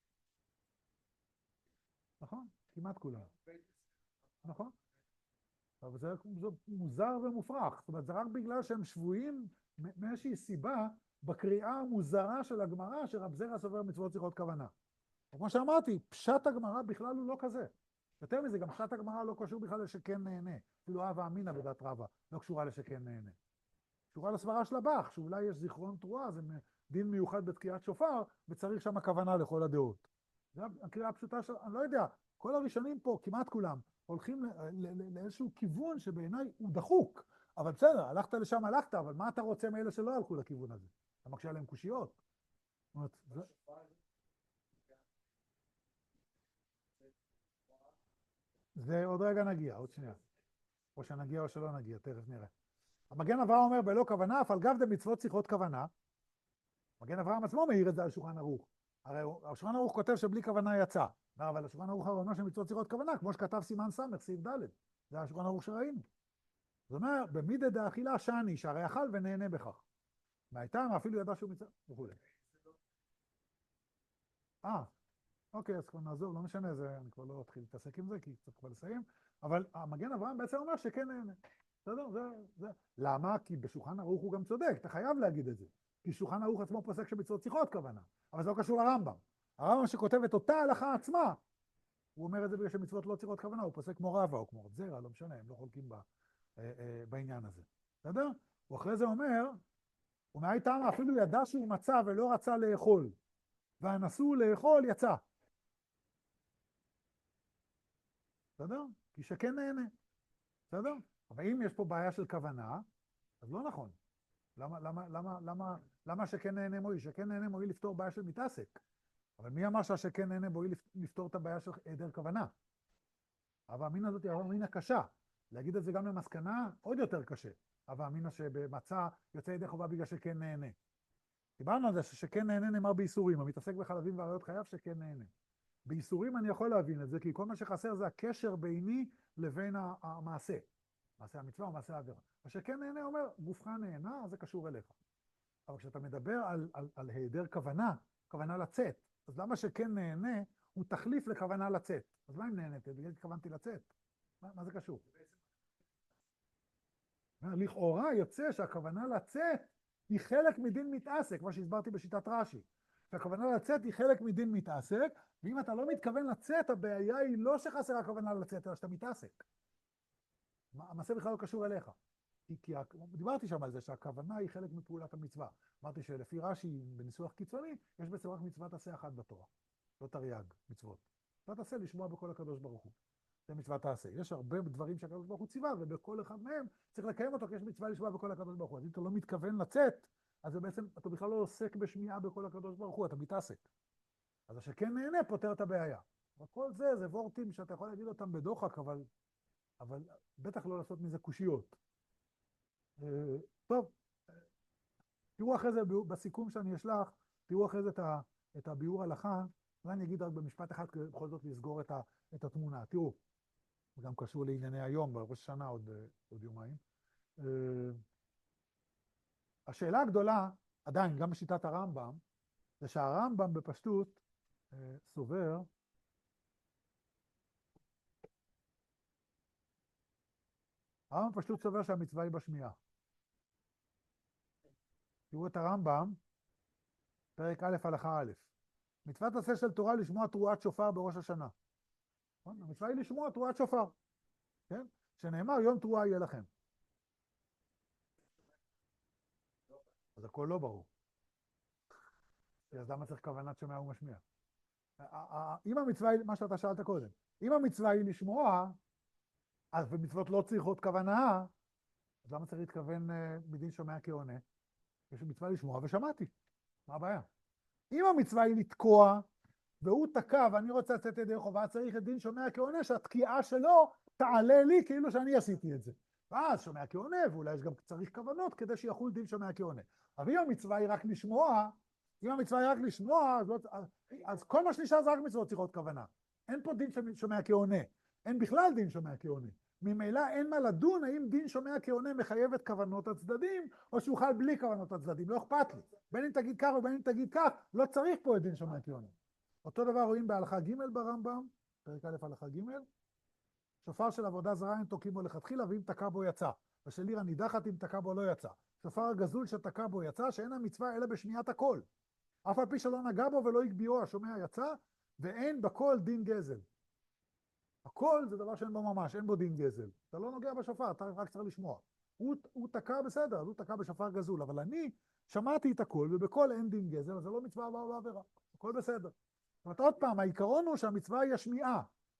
נכון? כמעט כולם. נכון? אבל זה מוזר ומופרך. זאת אומרת, זה רק בגלל שהם שבויים מאיזושהי סיבה בקריאה המוזרה של הגמרא, שרב זיירא סובר מצוות צריכות כוונה. כמו שאמרתי, פשט הגמרא בכלל הוא לא כזה. יותר מזה, גם פשט הגמרא לא קשור בכלל לשכן נהנה. אפילו הווה אמינא בדעת רבא לא קשורה לשכן נהנה. קשורה לסברה של הבח, שאולי יש זיכרון תרועה, זה דין מיוחד בתקיעת שופר, וצריך שם הכוונה לכל הדעות. זה הקריאה הפשוטה של, אני לא יודע, כל הראשונים פה, כמעט כולם, הולכים לאיזשהו כיוון שבעיניי הוא דחוק. אבל בסדר, הלכת לשם, הלכת, אבל מה אתה רוצה מאלה שלא הלכו לכיוון הזה? אתה מקשה עליהם קושיות. זאת אומרת, זה... זה עוד רגע נגיע, עוד שנייה. או שנגיע או שלא נגיע, תכף נראה. המגן אברהם אומר בלא כוונה, אף על גב דמצוות צריכות כוונה. מגן אברהם עצמו מעיר את זה על שולחן ערוך. הרי השולחן ערוך כותב שבלי כוונה יצא. אבל השולחן ערוך אומר שמצוות צריכות כוונה, כמו שכתב סימן סמך, סעיף ד'. זה השולחן ערוך שראינו. זאת אומרת, במידה דאכילה שאני, שהרי אכל ונהנה בכך. מהייתם אפילו ידע שהוא מצוות וכו'. אה, אוקיי, אז כבר נעזוב, לא משנה, זה, אני כבר לא אתחיל להתעסק עם זה, כי צריך כבר לסיים, אבל המגן אברהם בעצם אומר שכן נהנה. בסדר? זה, זה. למה? כי בשולחן ערוך הוא גם צודק, אתה חייב להגיד את זה. כי שולחן ערוך עצמו פוסק שמצוות צריכות כוונה, אבל זה לא קשור לרמב"ם. הרמב"ם שכותב את אותה הלכה עצמה, הוא אומר את זה בגלל שמצוות לא צריכות כוונה, הוא פוסק כמו רבא או כמו רב זיירא, לא משנה, הם לא חולקים בה, אה, אה, בעניין הזה. בסדר? הוא אחרי זה אומר, ומהייתם אפילו ידע שהוא מצא ולא רצה לאכול, והנסו לאכול יצא. בסדר? כי שכן נהנה. בסדר? אבל אם יש פה בעיה של כוונה, אז לא נכון. למה, למה, למה, למה, למה שכן נהנה מועיל? שכן נהנה מועיל לפתור בעיה של מתעסק. אבל מי אמר שהשכן נהנה מועיל לפתור את הבעיה של היעדר כוונה? ההווה אמינא הזאת היא ההווה אמינא קשה. להגיד את זה גם למסקנה, עוד יותר קשה. ההווה אמינא שבמצה יוצא ידי חובה בגלל שכן נהנה. דיברנו על זה ששכן נהנה נאמר באיסורים, המתעסק בחלבים ועריות חייב שכן נהנה. באיסורים אני יכול להבין את זה, כי כל מה שחסר זה הקשר ביני לבין המעשה. מעשה המצווה או מעשה העבירה. השכן נהנה אומר, גופך נהנה, אז זה קשור אליך. אבל כשאתה מדבר על, על, על היעדר כוונה, כוונה לצאת, אז למה שכן נהנה הוא תחליף לכוונה לצאת? אז מה אם נהנית? בגלל התכוונתי לצאת. מה, מה זה קשור? לכאורה יוצא שהכוונה לצאת היא חלק מדין מתעסק, מה שהסברתי בשיטת רש"י. שהכוונה לצאת היא חלק מדין מתעסק, ואם אתה לא מתכוון לצאת, הבעיה היא לא שחסרה הכוונה לצאת, אלא שאתה מתעסק. המעשה בכלל לא קשור אליך. כי, כי דיברתי שם על זה שהכוונה היא חלק מפעולת המצווה. אמרתי שלפי רש"י, בניסוח קיצוני, יש בעצם רק מצוות עשה אחת בתורה. לא תרי"ג מצוות. מצוות עשה לשמוע בכל הקדוש ברוך הוא. זה מצוות העשה. יש הרבה דברים שהקדוש ברוך הוא ציווה, ובכל אחד מהם צריך לקיים אותו, כי יש מצווה לשמוע בכל הקדוש ברוך הוא. אז אם אתה לא מתכוון לצאת, אז זה בעצם, אתה בכלל לא עוסק בשמיעה בכל הקדוש ברוך הוא, אתה מתעסק. אז השכן נהנה פותר את הבעיה. וכל זה, זה וורטים שאתה יכול להגיד אותם בדוחק, אבל, אבל בטח לא לעשות מזה קושיות. טוב, תראו אחרי זה, בסיכום שאני אשלח, תראו אחרי זה את, ה, את הביאור הלכה, אולי אני אגיד רק במשפט אחד, בכל זאת לסגור את, ה, את התמונה. תראו, זה גם קשור לענייני היום, בראש השנה עוד, עוד יומיים. השאלה הגדולה, עדיין, גם בשיטת הרמב"ם, זה שהרמב"ם בפשטות סובר הרמב"ם פשטות סובר שהמצווה היא בשמיעה. תראו את הרמב"ם, פרק א' הלכה א'. מצוות עשה של תורה לשמוע תרועת שופר בראש השנה. המצווה היא לשמוע תרועת שופר. כן? שנאמר יום תרועה יהיה לכם. אז הכל לא ברור. אז למה צריך כוונת שומע ומשמיע? אם המצווה היא, מה שאתה שאלת קודם, אם המצווה היא לשמוע, אז במצוות לא צריכות כוונה, אז למה צריך להתכוון מדין שומע כעונה? יש מצווה לשמוע ושמעתי. מה הבעיה? אם המצווה היא לתקוע, והוא תקע ואני רוצה לצאת ידי חובה, צריך את דין שומע כעונה, שהתקיעה שלו תעלה לי כאילו שאני עשיתי את זה. ואז שומע כעונה, ואולי יש גם צריך כוונות כדי שיחול דין שומע כעונה. אבל אם המצווה היא רק לשמוע, אם המצווה היא רק לשמוע, אז, לא, אז, אז כל מה שנשאר זה רק מצוות צריכות כוונה. אין פה דין שומע כעונה. אין בכלל דין שומע כעונה. ממילא אין מה לדון האם דין שומע כעונה מחייב את כוונות הצדדים, או שהוא חל בלי כוונות הצדדים. לא אכפת לי. בין אם תגיד כך ובין אם תגיד כך, לא צריך פה את דין שומע כעונה. אותו דבר רואים בהלכה ג' ברמב"ם, פרק א' הלכה ג', שופר של עבודה זרה אין תוקעים בו לכתחילה, ואם תקע בו יצא. ושל לירה נידחת אם תקע בו לא יצא. שופר הגזול שתקע בו יצא, שאין המצווה אלא בשמיעת הקול. אף על פי שלא נגע בו ולא הגביעו, השומע יצא, ואין בקול דין גזל. הקול זה דבר שאין בו ממש, אין בו דין גזל. אתה לא נוגע בשופר, אתה רק צריך לשמוע. הוא, הוא תקע בסדר, הוא תקע בשופר גזול, אבל אני שמעתי את הקול, ובקול אין דין גזל, אז זה לא מצווה הבאה בעבירה. הכל בסדר. זאת אומרת, עוד פעם, העיקרון הוא שהמצווה היא השמיעה.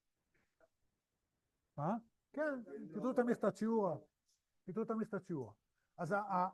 מה? כן, פיתו את המכתת שיעורה. פיתו את המכתת שיעורה. אז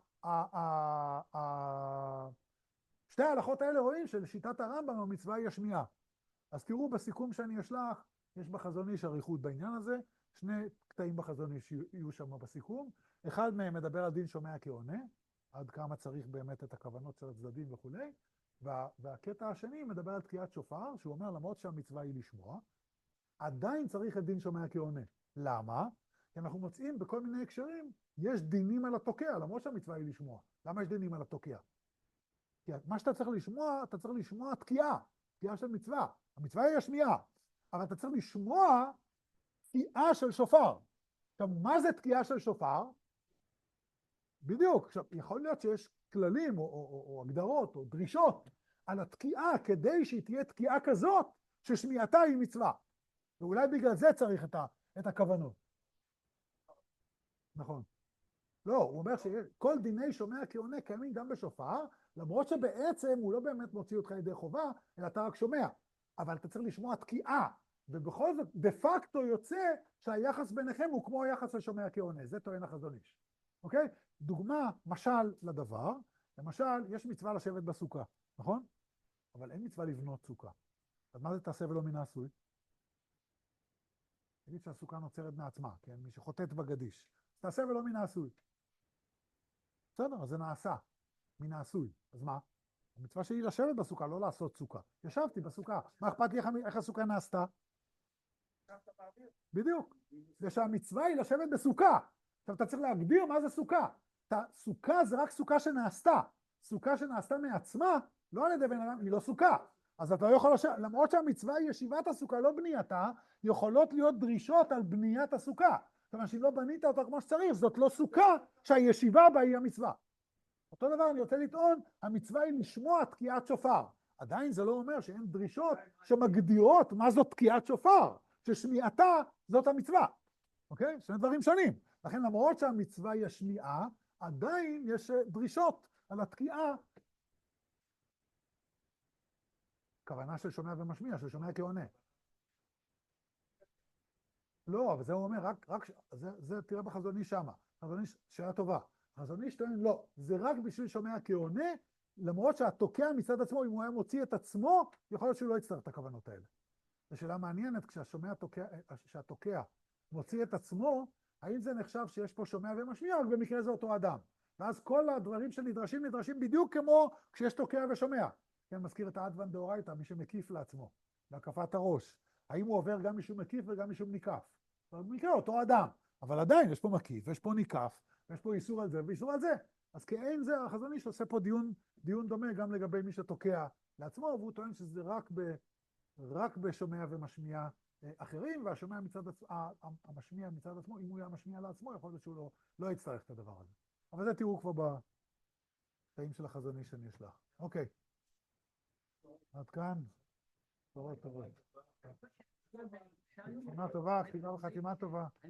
שתי ההלכות האלה רואים שלשיטת הרמב"ם המצווה היא השמיעה. אז תראו בסיכום שאני אשלח, יש בחזון איש אריכות בעניין הזה, שני קטעים בחזון איש יהיו שם בסיכום, אחד מהם מדבר על דין שומע כעונה, עד כמה צריך באמת את הכוונות של הצדדים וכו', וה, והקטע השני מדבר על תקיעת שופר, שהוא אומר למרות שהמצווה היא לשמוע, עדיין צריך את דין שומע כעונה. למה? כי אנחנו מוצאים בכל מיני הקשרים, יש דינים על התוקע, למרות שהמצווה היא לשמוע. למה יש דינים על התוקע? כי מה שאתה צריך לשמוע, אתה צריך לשמוע תקיעה, תקיעה של מצווה. המצווה היא השמיעה, אבל אתה צריך לשמוע תקיעה של שופר. עכשיו, מה זה תקיעה של שופר? בדיוק. עכשיו, יכול להיות שיש כללים או, או, או, או הגדרות או דרישות על התקיעה כדי שהיא תהיה תקיעה כזאת ששמיעתה היא מצווה. ואולי בגלל זה צריך את, ה, את הכוונות. נכון. לא, הוא אומר שכל דיני שומע כעונה קיימים גם בשופר, למרות שבעצם הוא לא באמת מוציא אותך ידי חובה, אלא אתה רק שומע. אבל אתה צריך לשמוע תקיעה, ובכל זאת, דה פקטו יוצא שהיחס ביניכם הוא כמו היחס לשומע כעונה. זה טוען החזון איש. אוקיי? דוגמה, משל לדבר, למשל, יש מצווה לשבת בסוכה, נכון? אבל אין מצווה לבנות סוכה. אז מה זה תעשה ולא מן העשוי? תגיד שהסוכה נוצרת מעצמה, כן? מי שחוטט בגדיש. תעשה ולא מן העשוי. בסדר, אז זה נעשה, מן העשוי. אז מה? המצווה שלי לשבת בסוכה, לא לעשות סוכה. ישבתי בסוכה. מה אכפת לי איך הסוכה נעשתה? בדיוק. זה שהמצווה היא לשבת בסוכה. עכשיו אתה צריך להגדיר מה זה סוכה. סוכה זה רק סוכה שנעשתה. סוכה שנעשתה מעצמה, לא על ידי בן אדם, היא לא סוכה. אז אתה לא יכול לשבת, למרות שהמצווה היא ישיבת הסוכה, לא בנייתה, יכולות להיות דרישות על בניית הסוכה. זאת אומרת, שאם לא בנית אותה כמו שצריך, זאת לא סוכה שהישיבה בה היא המצווה. אותו דבר אני רוצה לטעון, המצווה היא לשמוע תקיעת שופר. עדיין זה לא אומר שאין דרישות שמגדירות מה זאת תקיעת שופר, ששמיעתה זאת המצווה. אוקיי? שני דברים שונים. לכן למרות שהמצווה היא השמיעה, עדיין יש דרישות על התקיעה. כוונה של שומע ומשמיע, של שומע כעונה. לא, אבל זה הוא אומר, רק, רק, זה, זה תראה בחזון איש שמה. חזון איש, שאלה טובה. חזון איש טוען, לא, זה רק בשביל שומע כעונה, למרות שהתוקע מצד עצמו, אם הוא היה מוציא את עצמו, יכול להיות שהוא לא יצטרך את הכוונות האלה. זו שאלה מעניינת, כשהשומע תוקע, שהתוקע מוציא את עצמו, האם זה נחשב שיש פה שומע ומשמיע, או במקרה זה אותו אדם. ואז כל הדברים שנדרשים, נדרשים בדיוק כמו כשיש תוקע ושומע. כן, מזכיר את האדוון דאורייתא, מי שמקיף לעצמו, בהקפת הראש. האם הוא עובר גם משום מקיף וגם משום ניקף? במקרה אותו אדם, אבל עדיין יש פה מקיף, ויש פה ניקף, ויש פה איסור על זה ואיסור על זה. אז כאין זה, החזון איש עושה פה דיון, דיון דומה גם לגבי מי שתוקע לעצמו, והוא טוען שזה רק, ב, רק בשומע ומשמיע אחרים, והשומע מצד עצמו, המשמיע מצד עצמו, אם הוא היה משמיע לעצמו, יכול להיות שהוא לא, לא יצטרך את הדבר הזה. אבל זה תראו כבר בקטעים של החזון איש שאני אשלח. אוקיי. עד כאן. טובות טובות. שנה טובה, כתיבה וחתימה טובה.